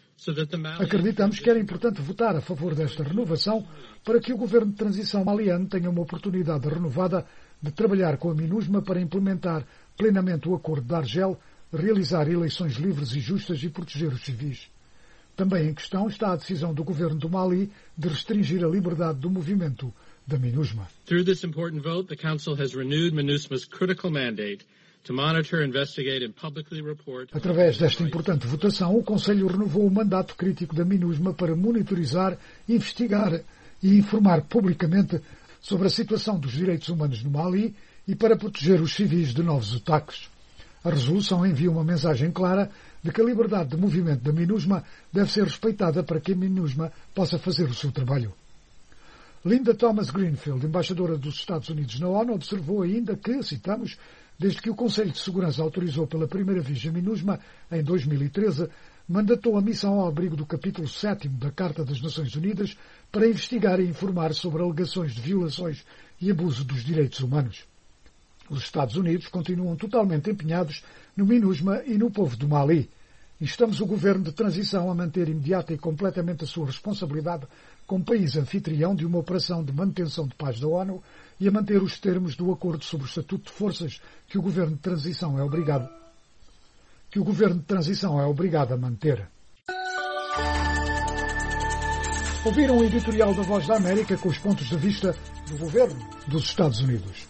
[SPEAKER 3] Acreditamos que era importante votar a favor desta renovação para que o governo de transição maliano tenha uma oportunidade renovada de trabalhar com a MINUSMA para implementar plenamente o Acordo de Argel, realizar eleições livres e justas e proteger os civis. Também em questão está a decisão do governo do Mali de restringir a liberdade do movimento da MINUSMA.
[SPEAKER 12] Through this important vote, the Council has renewed MINUSMA's critical mandate to monitor, investigate and publicly report.
[SPEAKER 3] Através desta importante votação, o Conselho renovou o mandato crítico da MINUSMA para monitorizar, investigar e informar publicamente sobre a situação dos direitos humanos no Mali e para proteger os civis de novos ataques. A resolução envia uma mensagem clara de que a liberdade de movimento da MINUSMA deve ser respeitada para que a MINUSMA possa fazer o seu trabalho. Linda Thomas Greenfield, embaixadora dos Estados Unidos na ONU, observou ainda que, citamos, desde que o Conselho de Segurança autorizou pela primeira vez a MINUSMA, em dois mil e treze, mandatou a missão ao abrigo do capítulo sétimo da Carta das Nações Unidas para investigar e informar sobre alegações de violações e abuso dos direitos humanos. Os Estados Unidos continuam totalmente empenhados no MINUSMA e no povo do Mali. Instamos o governo de transição a manter imediata e completamente a sua responsabilidade como país anfitrião de uma operação de manutenção de paz da ONU e a manter os termos do acordo sobre o estatuto de forças que o governo de transição é obrigado, que o governo de transição é obrigado a manter. Ouviram o editorial da Voz da América com os pontos de vista do governo dos Estados Unidos.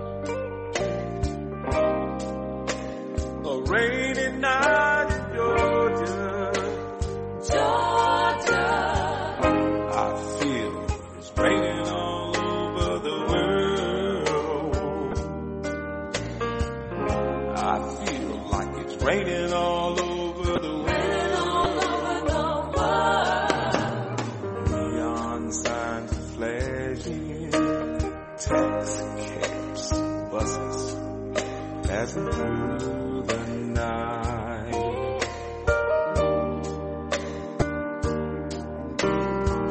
[SPEAKER 13] Rainy night in Georgia.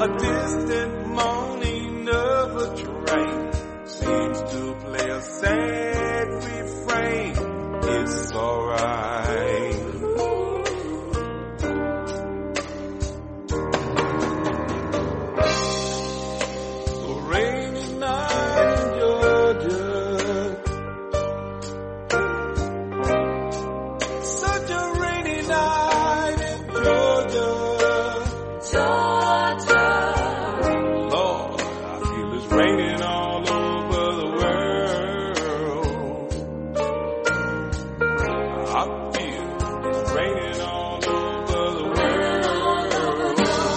[SPEAKER 13] A distant moaning of a train seems to play a sad refrain. It's alright. A rainy night in Georgia. Such a rainy night in Georgia. Georgia. Lord, I feel it's raining all over the world. I feel it's raining all over the world.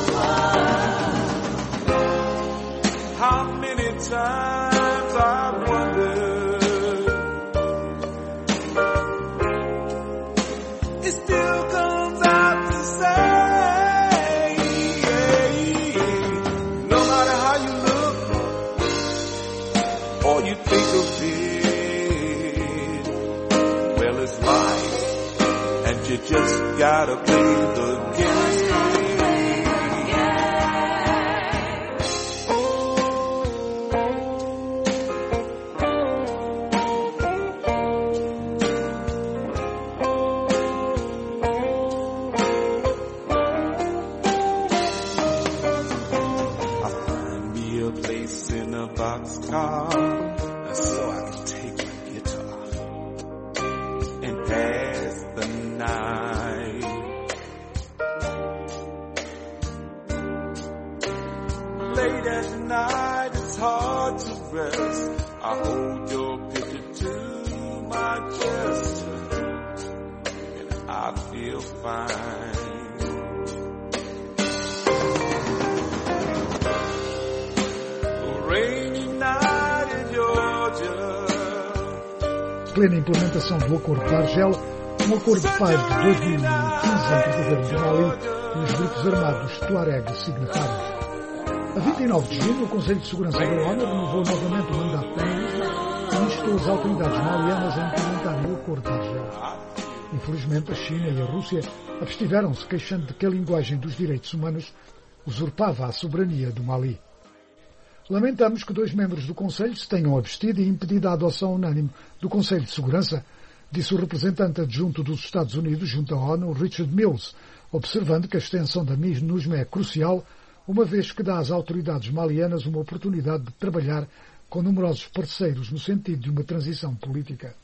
[SPEAKER 13] How many times I've wondered, it still comes out to say, no matter how you look or you think of it, well, it's life, and you just gotta play the game. I find me a place in a boxcar so I can take my guitar and pass the night. Late at night, it's hard to rest. I hold your picture to my chest, and I feel fine. A rainy night in Georgia.
[SPEAKER 3] Plena implementação do Acordo de Argel, um acordo de paz de dois mil e quinze entre o governo de Mali e os grupos armados Tuareg signatários. A vinte e nove de junho, o Conselho de Segurança da ONU renovou novamente o mandato da mesma e instou as autoridades malianas a implementarem o Acordo de Argel. Infelizmente, a China e a Rússia abstiveram-se, queixando de que a linguagem dos direitos humanos usurpava a soberania do Mali. Lamentamos que dois membros do Conselho se tenham abstido e impedido a adoção unânime do Conselho de Segurança, disse o representante adjunto dos Estados Unidos junto à ONU, Richard Mills, observando que a extensão da MINUSMA é crucial, uma vez que dá às autoridades malianas uma oportunidade de trabalhar com numerosos parceiros no sentido de uma transição política.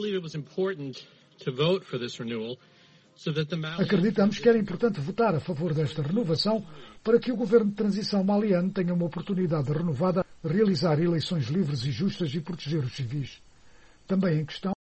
[SPEAKER 3] Acreditamos que era importante votar a favor desta renovação para que o governo de transição maliano tenha uma oportunidade renovada de realizar eleições livres e justas e proteger os civis. Também em questão